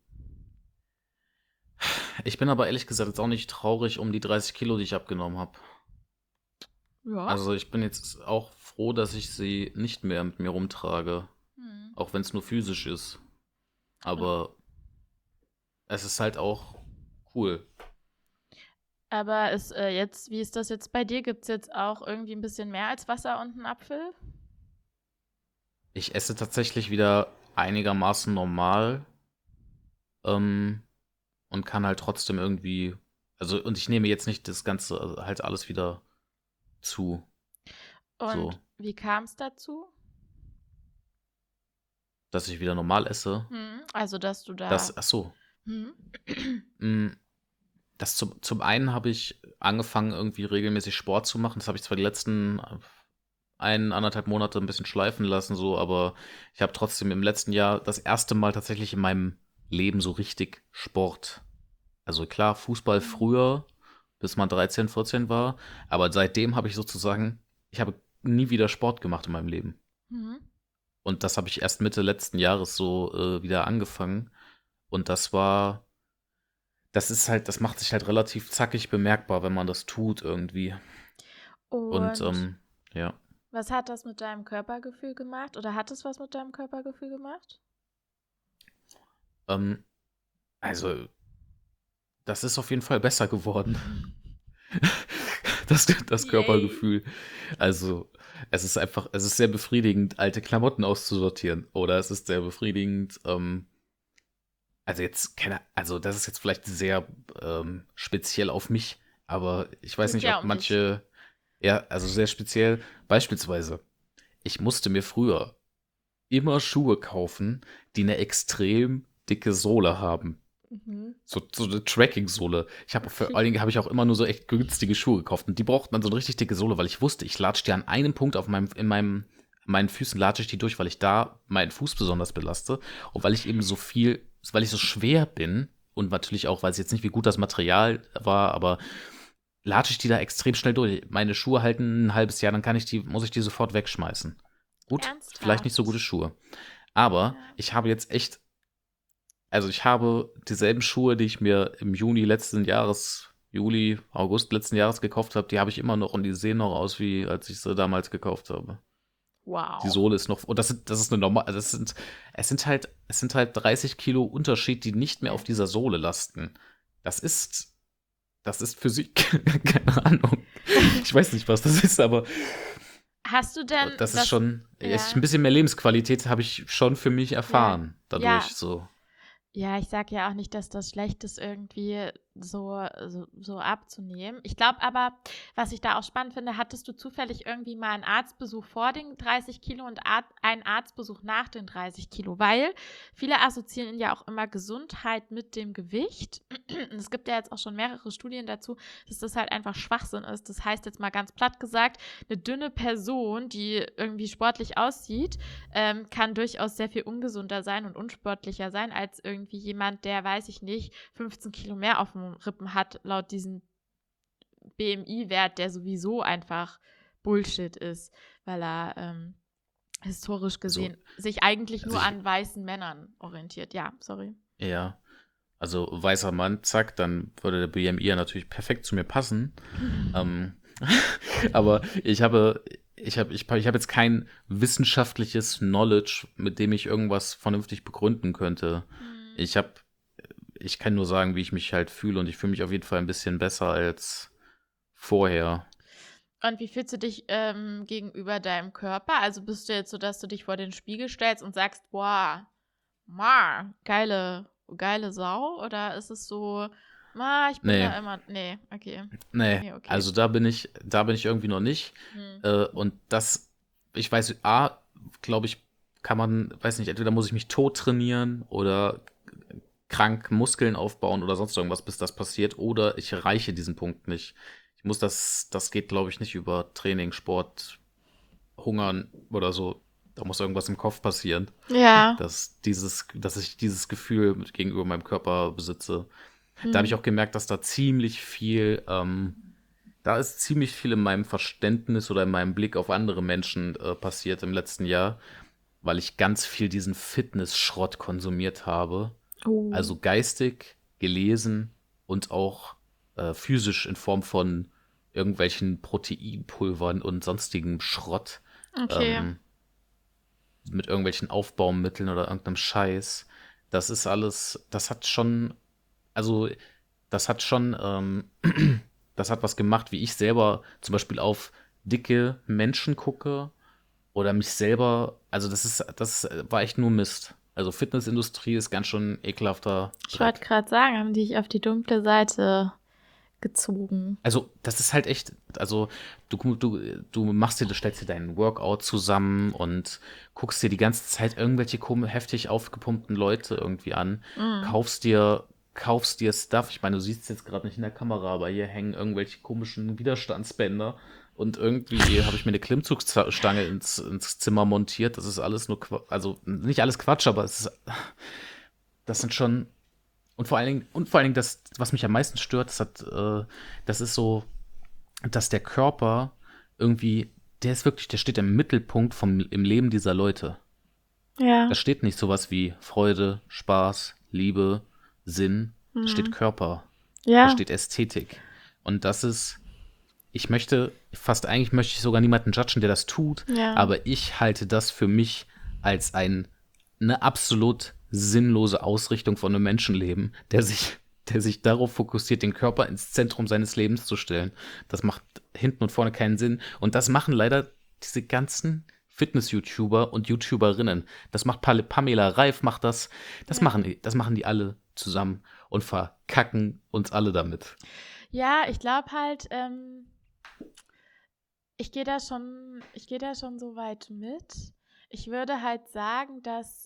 Speaker 2: Ich bin aber ehrlich gesagt jetzt auch nicht traurig um die 30 Kilo, die ich abgenommen habe.
Speaker 1: Ja.
Speaker 2: Also ich bin jetzt auch froh, dass ich sie nicht mehr mit mir rumtrage.
Speaker 1: Hm.
Speaker 2: Auch wenn es nur physisch ist.
Speaker 1: Und
Speaker 2: Aber es ist halt auch cool.
Speaker 1: Aber wie ist das jetzt bei dir? Gibt es jetzt auch irgendwie ein bisschen mehr als Wasser und einen Apfel?
Speaker 2: Ich esse tatsächlich wieder einigermaßen normal. Ähm, und kann halt trotzdem irgendwie, also, und ich nehme jetzt nicht das Ganze, also halt alles wieder zu,
Speaker 1: Und
Speaker 2: so,
Speaker 1: wie kam es dazu?
Speaker 2: dass ich wieder normal esse.
Speaker 1: Also, dass du da.
Speaker 2: Das, ach so,
Speaker 1: Hm?
Speaker 2: mm, das zum einen habe ich angefangen, irgendwie regelmäßig Sport zu machen. Das habe ich zwar die letzten 1,5 Monate ein bisschen schleifen lassen, so, aber ich habe trotzdem im letzten Jahr das erste Mal tatsächlich in meinem Leben so richtig Sport. Also klar, Fußball
Speaker 1: Hm.
Speaker 2: früher, bis man 13, 14 war, aber seitdem habe ich habe nie wieder Sport gemacht in meinem Leben.
Speaker 1: Hm.
Speaker 2: Und das habe ich erst Mitte letzten Jahres so wieder angefangen. Und das macht sich halt relativ zackig bemerkbar, wenn man das tut irgendwie. Und
Speaker 1: Und
Speaker 2: ja.
Speaker 1: was hat das mit deinem Körpergefühl gemacht? Oder hat es was mit deinem Körpergefühl gemacht?
Speaker 2: Also, das ist auf jeden Fall besser geworden. Das
Speaker 1: Yay.
Speaker 2: Körpergefühl. Also, es ist sehr befriedigend, alte Klamotten auszusortieren. Oder es ist sehr befriedigend, also das ist jetzt vielleicht sehr speziell auf mich, aber ich weiß
Speaker 1: Geht
Speaker 2: nicht,
Speaker 1: ja
Speaker 2: ob
Speaker 1: um dich.
Speaker 2: manche, ja, also sehr speziell, beispielsweise, ich musste mir früher immer Schuhe kaufen, die eine extrem dicke Sohle haben.
Speaker 1: Mhm.
Speaker 2: So eine Tracking-Sohle. Vor allen Dingen habe ich auch immer nur so echt günstige Schuhe gekauft. Und die brauchten dann so eine richtig dicke Sohle, weil ich wusste, ich latsche die an einem Punkt meinen Füßen latsche ich die durch, weil ich da meinen Fuß besonders belaste. Und weil ich eben weil ich so schwer bin und natürlich auch, weiß ich jetzt nicht, wie gut das Material war, aber latsche ich die da extrem schnell durch. Meine Schuhe halten ein halbes Jahr, dann muss ich die sofort wegschmeißen. Gut, vielleicht nicht so gute
Speaker 1: Ernsthaft.
Speaker 2: Schuhe. Aber
Speaker 1: Ja.
Speaker 2: ich habe jetzt echt also ich habe dieselben Schuhe, die ich mir im Juli, August letzten Jahres gekauft habe, die habe ich immer noch und die sehen noch aus, wie als ich sie damals gekauft habe. Die
Speaker 1: Wow.
Speaker 2: Sohle ist noch, und das ist eine normal, es sind halt 30 Kilo Unterschied, die nicht mehr
Speaker 1: Ja.
Speaker 2: auf dieser Sohle lasten. Das ist, das ist Physik, keine Ahnung. Ich weiß nicht, was das ist, aber
Speaker 1: Hast du denn
Speaker 2: das ist
Speaker 1: das,
Speaker 2: schon, ein
Speaker 1: ja,
Speaker 2: bisschen mehr Lebensqualität habe ich schon für mich
Speaker 1: ja,
Speaker 2: erfahren
Speaker 1: ja,
Speaker 2: dadurch, so.
Speaker 1: ja, ich sage ja auch nicht, dass das schlecht ist, irgendwie so abzunehmen. Ich glaube aber, was ich da auch spannend finde, hattest du zufällig irgendwie mal einen Arztbesuch vor den 30 Kilo und einen Arztbesuch nach den 30 Kilo? Weil viele assoziieren ja auch immer Gesundheit mit dem Gewicht. Und es gibt ja jetzt auch schon mehrere Studien dazu, dass das halt einfach Schwachsinn ist. Das heißt jetzt mal ganz platt gesagt, eine dünne Person, die irgendwie sportlich aussieht, kann durchaus sehr viel ungesunder sein und unsportlicher sein als irgendwie jemand, der, weiß ich nicht, 15 Kilo mehr auf den Rippen hat, laut diesem BMI-Wert, der sowieso einfach Bullshit ist, weil er historisch
Speaker 2: Also,
Speaker 1: gesehen sich eigentlich
Speaker 2: also
Speaker 1: nur an weißen Männern orientiert. Ja, sorry.
Speaker 2: ja. Also weißer Mann, zack, dann würde der BMI ja natürlich perfekt zu mir passen. Ähm, aber ich habe jetzt kein wissenschaftliches Knowledge, mit dem ich irgendwas vernünftig begründen könnte.
Speaker 1: Hm.
Speaker 2: Ich habe, ich kann nur sagen, wie ich mich halt fühle und ich fühle mich auf jeden Fall ein bisschen besser als vorher.
Speaker 1: Und wie fühlst du dich gegenüber deinem Körper? Also bist du jetzt so, dass du dich vor den Spiegel stellst und sagst, boah, geile Sau? Oder ist es so, ich bin
Speaker 2: Nee,
Speaker 1: da immer. Nee, okay.
Speaker 2: nee,
Speaker 1: Nee, okay.
Speaker 2: also da bin ich irgendwie noch nicht.
Speaker 1: Hm.
Speaker 2: Und ich weiß, glaube ich, weiß nicht, entweder muss ich mich tot trainieren oder krank Muskeln aufbauen oder sonst irgendwas, bis das passiert, oder ich erreiche diesen Punkt nicht. Das geht, glaube ich, nicht über Training, Sport, Hungern oder so. Da muss irgendwas im Kopf passieren,
Speaker 1: Ja.
Speaker 2: dass ich dieses Gefühl gegenüber meinem Körper besitze. Da habe ich
Speaker 1: Hm.
Speaker 2: auch gemerkt, dass da ist ziemlich viel in meinem Verständnis oder in meinem Blick auf andere Menschen passiert im letzten Jahr, weil ich ganz viel diesen Fitness-Schrott konsumiert habe.
Speaker 1: Oh.
Speaker 2: Also geistig, gelesen und auch physisch in Form von irgendwelchen Proteinpulvern und sonstigem Schrott
Speaker 1: Okay.
Speaker 2: ähm, mit irgendwelchen Aufbaumitteln oder irgendeinem Scheiß. Das ist alles, also das hat schon, das hat was gemacht, wie ich selber zum Beispiel auf dicke Menschen gucke oder mich selber, also das war echt nur Mist. Also Fitnessindustrie ist ganz schön ekelhafter
Speaker 1: Ich wollte
Speaker 2: Dreck.
Speaker 1: gerade sagen, haben die dich auf die dunkle Seite gezogen.
Speaker 2: Also das ist halt echt, also du stellst dir deinen Workout zusammen und guckst dir die ganze Zeit irgendwelche heftig aufgepumpten Leute irgendwie an,
Speaker 1: Mm.
Speaker 2: kaufst dir Stuff. Ich meine, du siehst es jetzt gerade nicht in der Kamera, aber hier hängen irgendwelche komischen Widerstandsbänder und irgendwie habe ich mir eine Klimmzugstange ins Zimmer montiert. Das ist alles nur also nicht alles Quatsch, aber das sind schon und vor allen Dingen das, was mich am meisten stört, das ist so, dass der Körper irgendwie, der steht im Mittelpunkt im Leben dieser Leute.
Speaker 1: Ja.
Speaker 2: Da steht nicht sowas wie Freude, Spaß, Liebe, Sinn. da steht Körper, da
Speaker 1: Ja,
Speaker 2: steht Ästhetik. Und das ist, eigentlich möchte ich sogar niemanden judgen, der das tut,
Speaker 1: ja.
Speaker 2: aber ich halte das für mich als eine absolut sinnlose Ausrichtung von einem Menschenleben, der sich darauf fokussiert, den Körper ins Zentrum seines Lebens zu stellen. Das macht hinten und vorne keinen Sinn. Und das machen leider diese ganzen Fitness-YouTuber und YouTuberinnen. Das macht Pamela Reif, macht das. Das
Speaker 1: Ja.
Speaker 2: machen die alle zusammen und verkacken uns alle damit.
Speaker 1: Ja, ich glaube halt, ich gehe da schon so weit mit. Ich würde halt sagen, dass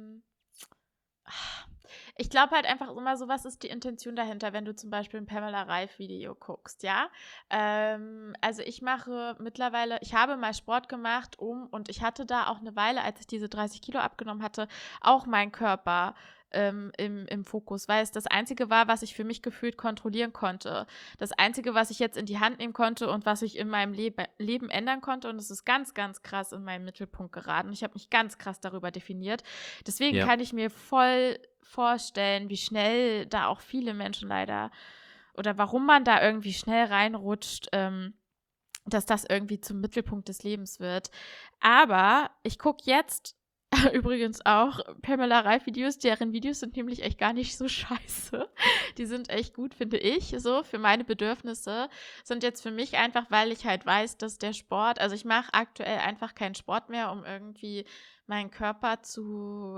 Speaker 1: ich glaube halt einfach immer so, was ist die Intention dahinter, wenn du zum Beispiel ein Pamela Reif-Video guckst, ja? Also ich habe mal Sport gemacht, und ich hatte da auch eine Weile, als ich diese 30 Kilo abgenommen hatte, auch meinen Körper im Fokus, weil es das Einzige war, was ich für mich gefühlt kontrollieren konnte. Das Einzige, was ich jetzt in die Hand nehmen konnte und was ich in meinem Leben ändern konnte. Und es ist ganz, ganz krass in meinen Mittelpunkt geraten. Ich habe mich ganz krass darüber definiert. Deswegen
Speaker 2: Ja.
Speaker 1: kann ich mir voll vorstellen, wie schnell da auch viele Menschen leider oder warum man da irgendwie schnell reinrutscht, dass das irgendwie zum Mittelpunkt des Lebens wird. Aber ich gucke jetzt übrigens auch Pamela Reif-Videos, deren Videos sind nämlich echt gar nicht so scheiße. Die sind echt gut, finde ich, so für meine Bedürfnisse. Sind jetzt für mich einfach, weil ich halt weiß, dass der Sport, also ich mache aktuell einfach keinen Sport mehr, um irgendwie meinen Körper zu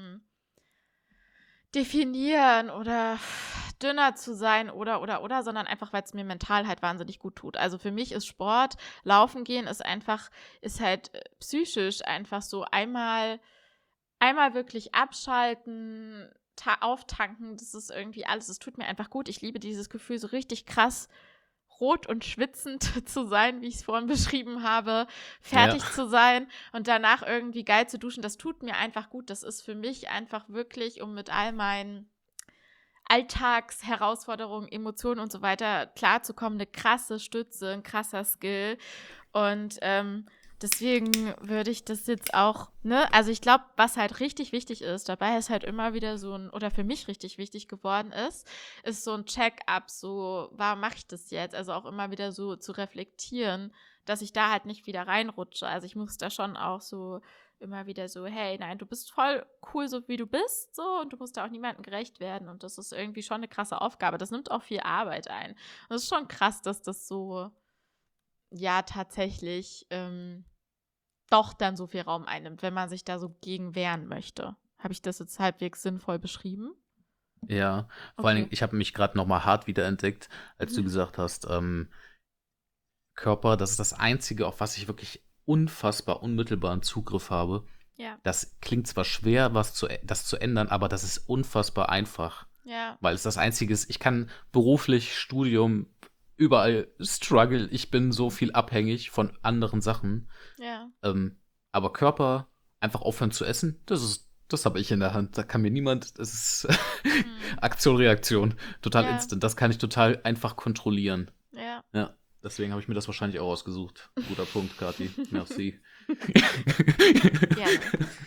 Speaker 1: definieren oder dünner zu sein oder, sondern einfach, weil es mir mental halt wahnsinnig gut tut. Also für mich ist Sport, Laufen gehen ist halt psychisch einfach so einmal wirklich abschalten, auftanken, das ist irgendwie alles, es tut mir einfach gut. Ich liebe dieses Gefühl, so richtig krass rot und schwitzend zu sein, wie ich es vorhin beschrieben habe, fertig zu sein und danach irgendwie geil zu duschen, das tut mir einfach gut. Das ist für mich einfach wirklich, um mit all meinen Alltagsherausforderungen, Emotionen und so weiter klarzukommen, eine krasse Stütze, ein krasser Skill. Und deswegen würde ich das jetzt auch, ne, also ich glaube, was halt richtig wichtig ist, dabei ist halt immer wieder oder für mich richtig wichtig geworden ist so ein Check-up, so, warum mache ich das jetzt? Also auch immer wieder so zu reflektieren, dass ich da halt nicht wieder reinrutsche. Also ich muss da schon auch so immer wieder so, hey, nein, du bist voll cool, so wie du bist, so, und du musst da auch niemandem gerecht werden. Und das ist irgendwie schon eine krasse Aufgabe. Das nimmt auch viel Arbeit ein. Und es ist schon krass, dass das so, ja, tatsächlich doch dann so viel Raum einnimmt, wenn man sich da so gegen wehren möchte. Habe ich das jetzt halbwegs sinnvoll beschrieben?
Speaker 2: Ja, vor allen Dingen,
Speaker 1: Okay.
Speaker 2: ich habe mich gerade noch mal hart wiederentdeckt, als du gesagt hast, Körper, das ist das Einzige, auf was ich wirklich unfassbar unmittelbaren Zugriff habe.
Speaker 1: Ja,
Speaker 2: Das klingt zwar schwer, das zu ändern, aber das ist unfassbar einfach,
Speaker 1: ja,
Speaker 2: weil es das Einzige ist, ich kann beruflich, Studium, überall struggle, ich bin so viel abhängig von anderen Sachen.
Speaker 1: ja.
Speaker 2: Aber Körper, einfach aufhören zu essen, das habe ich in der Hand. Da kann mir niemand, das ist
Speaker 1: Hm.
Speaker 2: Aktion, Reaktion, total
Speaker 1: Ja,
Speaker 2: instant. Das kann ich total einfach kontrollieren.
Speaker 1: ja.
Speaker 2: Ja, deswegen habe ich mir das wahrscheinlich auch ausgesucht. Guter Punkt, Kathi. Merci.
Speaker 1: Gerne.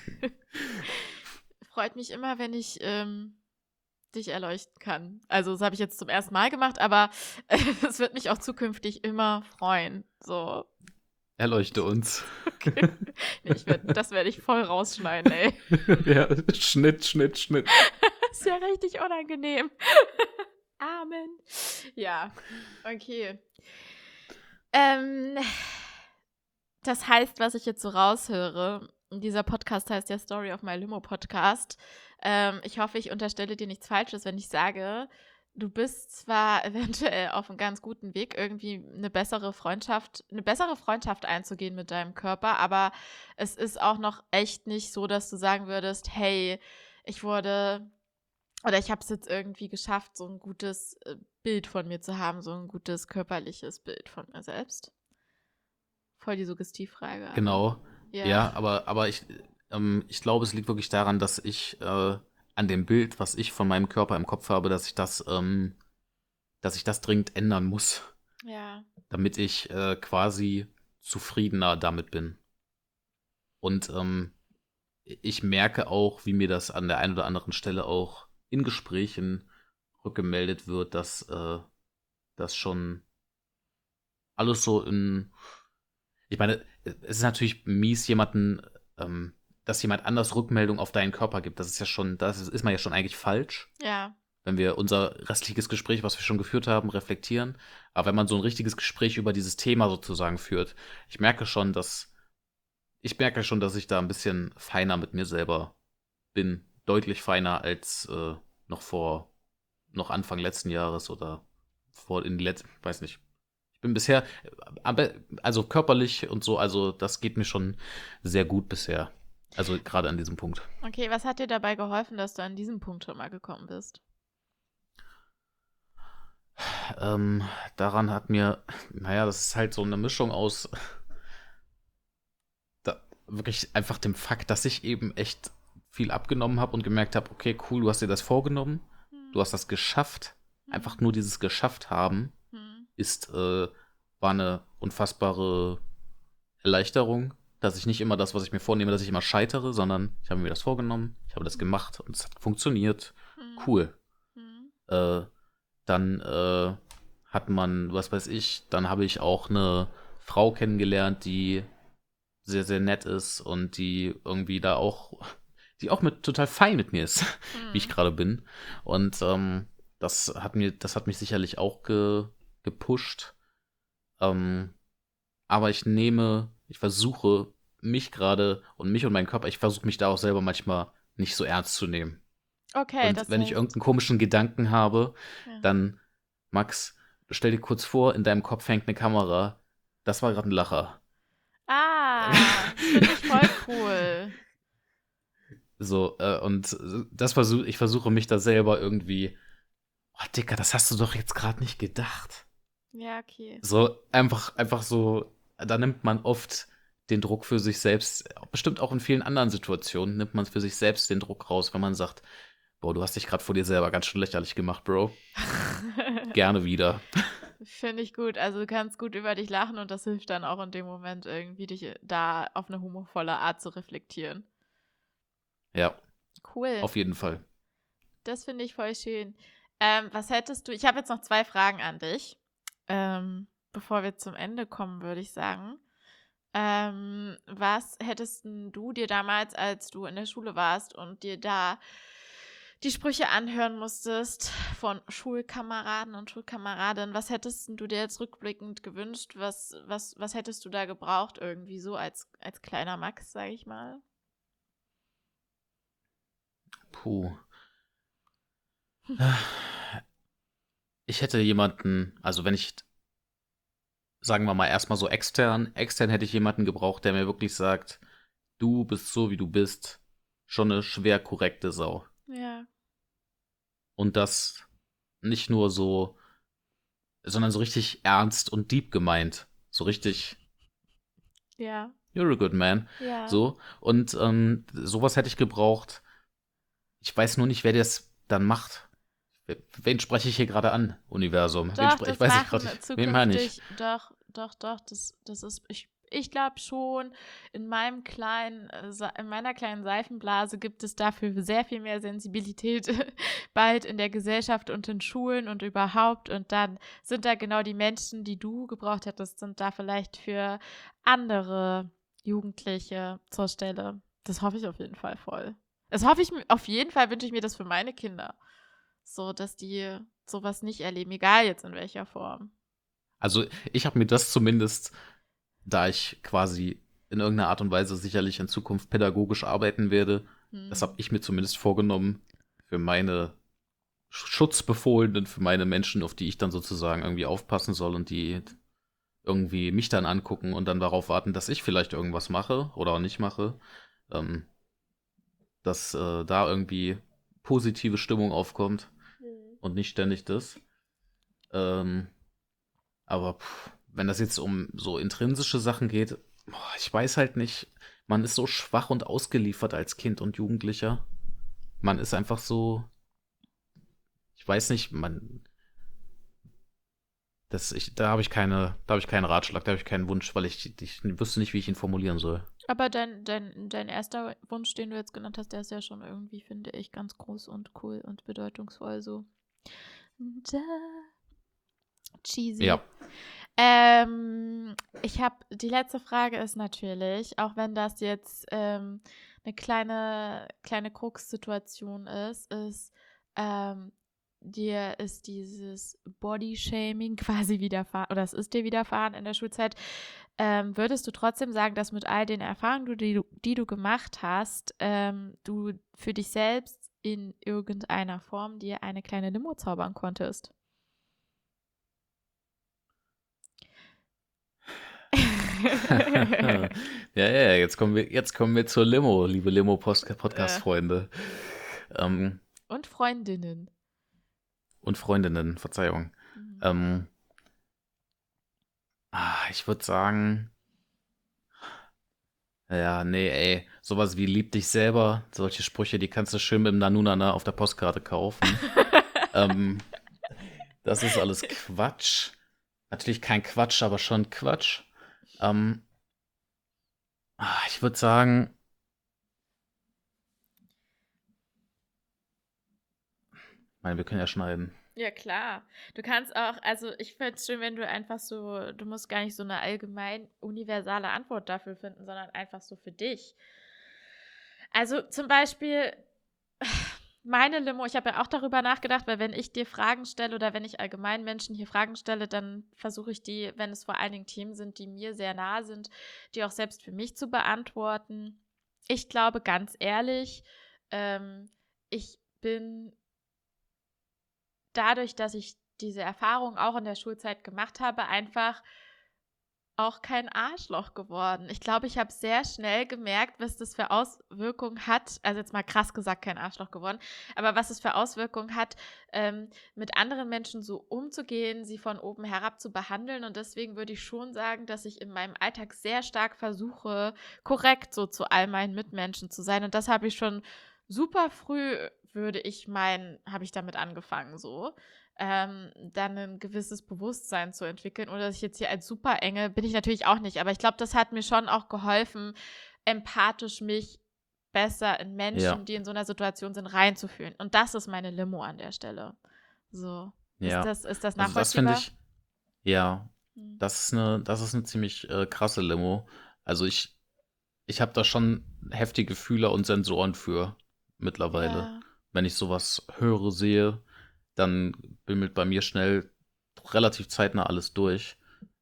Speaker 1: Freut mich immer, wenn ich dich erleuchten kann. Also, das habe ich jetzt zum ersten Mal gemacht, aber es wird mich auch zukünftig immer freuen. So.
Speaker 2: Erleuchte uns.
Speaker 1: Okay. Nee, das werde ich voll rausschneiden, ey.
Speaker 2: Ja, Schnitt, Schnitt, Schnitt.
Speaker 1: Das ist ja richtig unangenehm. Amen. Ja, okay. Das heißt, was ich jetzt so raushöre, dieser Podcast heißt ja Story of My Limo Podcast. Ich hoffe, ich unterstelle dir nichts Falsches, wenn ich sage, du bist zwar eventuell auf einem ganz guten Weg, irgendwie eine bessere Freundschaft einzugehen mit deinem Körper, aber es ist auch noch echt nicht so, dass du sagen würdest, hey, ich habe es jetzt irgendwie geschafft, so ein gutes Bild von mir zu haben, so ein gutes körperliches Bild von mir selbst. Voll die Suggestivfrage, aber
Speaker 2: Genau.
Speaker 1: ja.
Speaker 2: Ja, aber ich glaube, es liegt wirklich daran, dass ich an dem Bild, was ich von meinem Körper im Kopf habe, dass ich das dringend ändern muss,
Speaker 1: Ja.
Speaker 2: damit ich quasi zufriedener damit bin. Und ich merke auch, wie mir das an der einen oder anderen Stelle auch in Gesprächen rückgemeldet wird, dass das schon alles so ich meine, es ist natürlich mies, dass jemand anders Rückmeldung auf deinen Körper gibt. Das ist man ja schon eigentlich falsch,
Speaker 1: Ja.
Speaker 2: wenn wir unser restliches Gespräch, was wir schon geführt haben, reflektieren. Aber wenn man so ein richtiges Gespräch über dieses Thema sozusagen führt, ich merke schon, dass ich da ein bisschen feiner mit mir selber bin. Deutlich feiner als noch Anfang letzten Jahres oder weiß nicht. Ich bin bisher, also körperlich und so, also das geht mir schon sehr gut bisher. Also gerade an diesem Punkt.
Speaker 1: Okay, was hat dir dabei geholfen, dass du an diesem Punkt schon mal gekommen bist?
Speaker 2: Daran das ist halt so eine Mischung aus wirklich einfach dem Fakt, dass ich eben echt viel abgenommen habe und gemerkt habe, okay, cool, du hast dir das vorgenommen, du hast das geschafft. Einfach nur dieses geschafft haben war eine unfassbare Erleichterung, dass ich nicht immer das, was ich mir vornehme, dass ich immer scheitere, sondern ich habe mir das vorgenommen, ich habe das gemacht und es hat funktioniert. Cool. Dann hat man, was weiß ich, dann habe ich auch eine Frau kennengelernt, die sehr, sehr nett ist und die irgendwie die auch total fein mit mir ist, wie ich gerade bin. Und das hat mich sicherlich auch gepusht. Aber ich versuche mich gerade und meinen Körper, ich versuche mich da auch selber manchmal nicht so ernst zu nehmen.
Speaker 1: Okay,
Speaker 2: Und wenn ich irgendeinen komischen Gedanken habe, dann, Max, stell dir kurz vor, in deinem Kopf hängt eine Kamera. Das war gerade ein Lacher.
Speaker 1: Finde ich voll cool.
Speaker 2: So, und ich versuche mich da selber irgendwie, oh, Dicker, das hast du doch jetzt gerade nicht gedacht.
Speaker 1: Ja, okay.
Speaker 2: So, einfach so, da nimmt man oft den Druck für sich selbst, bestimmt auch in vielen anderen Situationen, nimmt man für sich selbst den Druck raus, wenn man sagt, boah, du hast dich gerade vor dir selber ganz schön lächerlich gemacht, Bro. Gerne wieder.
Speaker 1: Finde ich gut. Also du kannst gut über dich lachen und das hilft dann auch in dem Moment irgendwie, dich da auf eine humorvolle Art zu reflektieren.
Speaker 2: Ja.
Speaker 1: Cool.
Speaker 2: Auf jeden Fall.
Speaker 1: Das finde ich voll schön. Was hättest du, ich habe jetzt noch 2 Fragen an dich, bevor wir zum Ende kommen, würde ich sagen. Was hättest du dir damals, als du in der Schule warst und dir da die Sprüche anhören musstest von Schulkameraden und Schulkameradinnen, was hättest du dir jetzt rückblickend gewünscht? Was hättest du da gebraucht irgendwie so als kleiner Max, sage ich mal?
Speaker 2: Puh. Ich hätte jemanden, also wenn ich, sagen wir mal erstmal so extern hätte ich jemanden gebraucht, der mir wirklich sagt, du bist so, wie du bist, schon eine schwer korrekte Sau.
Speaker 1: Ja.
Speaker 2: Und das nicht nur so, sondern so richtig ernst und deep gemeint. So richtig,
Speaker 1: Ja.
Speaker 2: you're a good man.
Speaker 1: Ja.
Speaker 2: So. Und sowas hätte ich gebraucht. Ich weiß nur nicht, wer das dann macht. Wen spreche ich hier gerade an, Universum?
Speaker 1: Doch,
Speaker 2: Ich weiß nicht gerade, wen meine ich?
Speaker 1: Doch, das ist, ich glaube schon, in meiner kleinen Seifenblase gibt es dafür sehr viel mehr Sensibilität bald in der Gesellschaft und in Schulen und überhaupt. Und dann sind da genau die Menschen, die du gebraucht hättest, sind da vielleicht für andere Jugendliche zur Stelle. Das hoffe ich auf jeden Fall voll. Auf jeden Fall wünsche ich mir das für meine Kinder. So, dass die sowas nicht erleben, egal jetzt in welcher Form.
Speaker 2: Also ich habe mir das zumindest, da ich quasi in irgendeiner Art und Weise sicherlich in Zukunft pädagogisch arbeiten werde, das habe ich mir zumindest vorgenommen für meine Schutzbefohlenen, für meine Menschen, auf die ich dann sozusagen irgendwie aufpassen soll und die irgendwie mich dann angucken und dann darauf warten, dass ich vielleicht irgendwas mache oder auch nicht mache, dass da irgendwie positive Stimmung aufkommt und nicht ständig das. Aber wenn das jetzt um so intrinsische Sachen geht, ich weiß halt nicht. Man ist so schwach und ausgeliefert als Kind und Jugendlicher. Man ist einfach so. Ich weiß nicht, da habe ich keinen Ratschlag, da habe ich keinen Wunsch, weil ich wüsste nicht, wie ich ihn formulieren soll.
Speaker 1: Aber dein erster Wunsch, den du jetzt genannt hast, der ist ja schon irgendwie, finde ich, ganz groß und cool und bedeutungsvoll so. Cheesy.
Speaker 2: Ja.
Speaker 1: Die letzte Frage ist natürlich, auch wenn das jetzt eine kleine Krux-Situation ist, dir ist dieses Body-Shaming quasi widerfahren, oder es ist dir widerfahren in der Schulzeit. Würdest du trotzdem sagen, dass mit all den Erfahrungen, die du gemacht hast, du für dich selbst in irgendeiner Form dir eine kleine Limo zaubern konntest?
Speaker 2: Ja, jetzt kommen wir zur Limo, liebe Limo-Podcast-Freunde.
Speaker 1: Und Freundinnen.
Speaker 2: Und Freundinnen, Verzeihung.
Speaker 1: Mhm.
Speaker 2: Ich würde sagen, ja, nee, ey, sowas wie lieb dich selber, solche Sprüche, die kannst du schön mit dem Nanunana auf der Postkarte kaufen. Das ist alles Quatsch. Natürlich kein Quatsch, aber schon Quatsch. Ich würde sagen, wir können ja schneiden.
Speaker 1: Ja, klar. Du kannst auch, also ich finde es schön, wenn du einfach so, du musst gar nicht so eine allgemein universale Antwort dafür finden, sondern einfach so für dich. Also zum Beispiel meine Limo, ich habe ja auch darüber nachgedacht, weil wenn ich dir Fragen stelle oder wenn ich allgemein Menschen hier Fragen stelle, dann versuche ich die, wenn es vor allen Dingen Themen sind, die mir sehr nah sind, die auch selbst für mich zu beantworten. Ich glaube ganz ehrlich, ich bin dadurch, dass ich diese Erfahrung auch in der Schulzeit gemacht habe, einfach auch kein Arschloch geworden. Ich glaube, ich habe sehr schnell gemerkt, was das für Auswirkungen hat. Also jetzt mal krass gesagt, kein Arschloch geworden. Aber was es für Auswirkungen hat, mit anderen Menschen so umzugehen, sie von oben herab zu behandeln. Und deswegen würde ich schon sagen, dass ich in meinem Alltag sehr stark versuche, korrekt so zu all meinen Mitmenschen zu sein. Und das habe ich schon super früh, habe ich damit angefangen so. Dann ein gewisses Bewusstsein zu entwickeln. Oder dass ich jetzt hier als super enge, bin ich natürlich auch nicht. Aber ich glaube, das hat mir schon auch geholfen, empathisch mich besser in Menschen, die in so einer Situation sind, reinzufühlen. Und das ist meine Limo an der Stelle. So.
Speaker 2: Ja.
Speaker 1: Ist das
Speaker 2: Also das finde
Speaker 1: nachvollziehbar?
Speaker 2: ich, ja, das ist eine ziemlich krasse Limo. Also ich habe da schon heftige Fühler und Sensoren für mittlerweile.
Speaker 1: Ja.
Speaker 2: Wenn ich sowas höre, sehe, dann bimmelt bei mir schnell relativ zeitnah alles durch.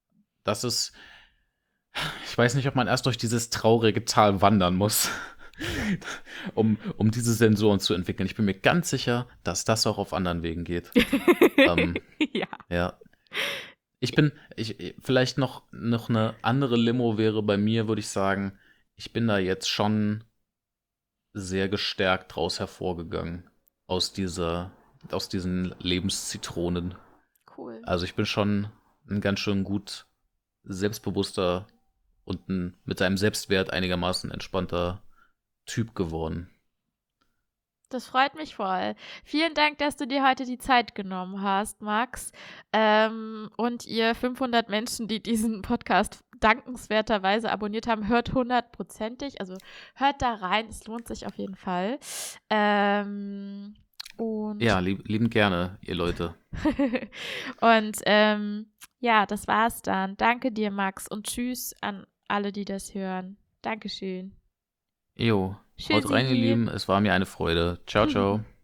Speaker 2: Ich weiß nicht, ob man erst durch dieses traurige Tal wandern muss, um diese Sensoren zu entwickeln. Ich bin mir ganz sicher, dass das auch auf anderen Wegen geht.
Speaker 1: Ja.
Speaker 2: Ja. Vielleicht noch eine andere Limo wäre bei mir, würde ich sagen, ich bin da jetzt schon sehr gestärkt draus hervorgegangen aus diesen Lebenszitronen.
Speaker 1: Cool.
Speaker 2: Also ich bin schon ein ganz schön gut selbstbewusster und mit seinem Selbstwert einigermaßen entspannter Typ geworden.
Speaker 1: Das freut mich voll. Vielen Dank, dass du dir heute die Zeit genommen hast, Max. Und ihr 500 Menschen, die diesen Podcast dankenswerterweise abonniert haben, hört 100%ig. Also hört da rein, es lohnt sich auf jeden Fall. Und
Speaker 2: Ja, liebend gerne, ihr Leute.
Speaker 1: und ja, das war's dann. Danke dir, Max, und tschüss an alle, die das hören. Dankeschön.
Speaker 2: Jo, haut rein, ihr
Speaker 1: Tschüssi.
Speaker 2: Lieben. Es war mir eine Freude. Ciao, ciao.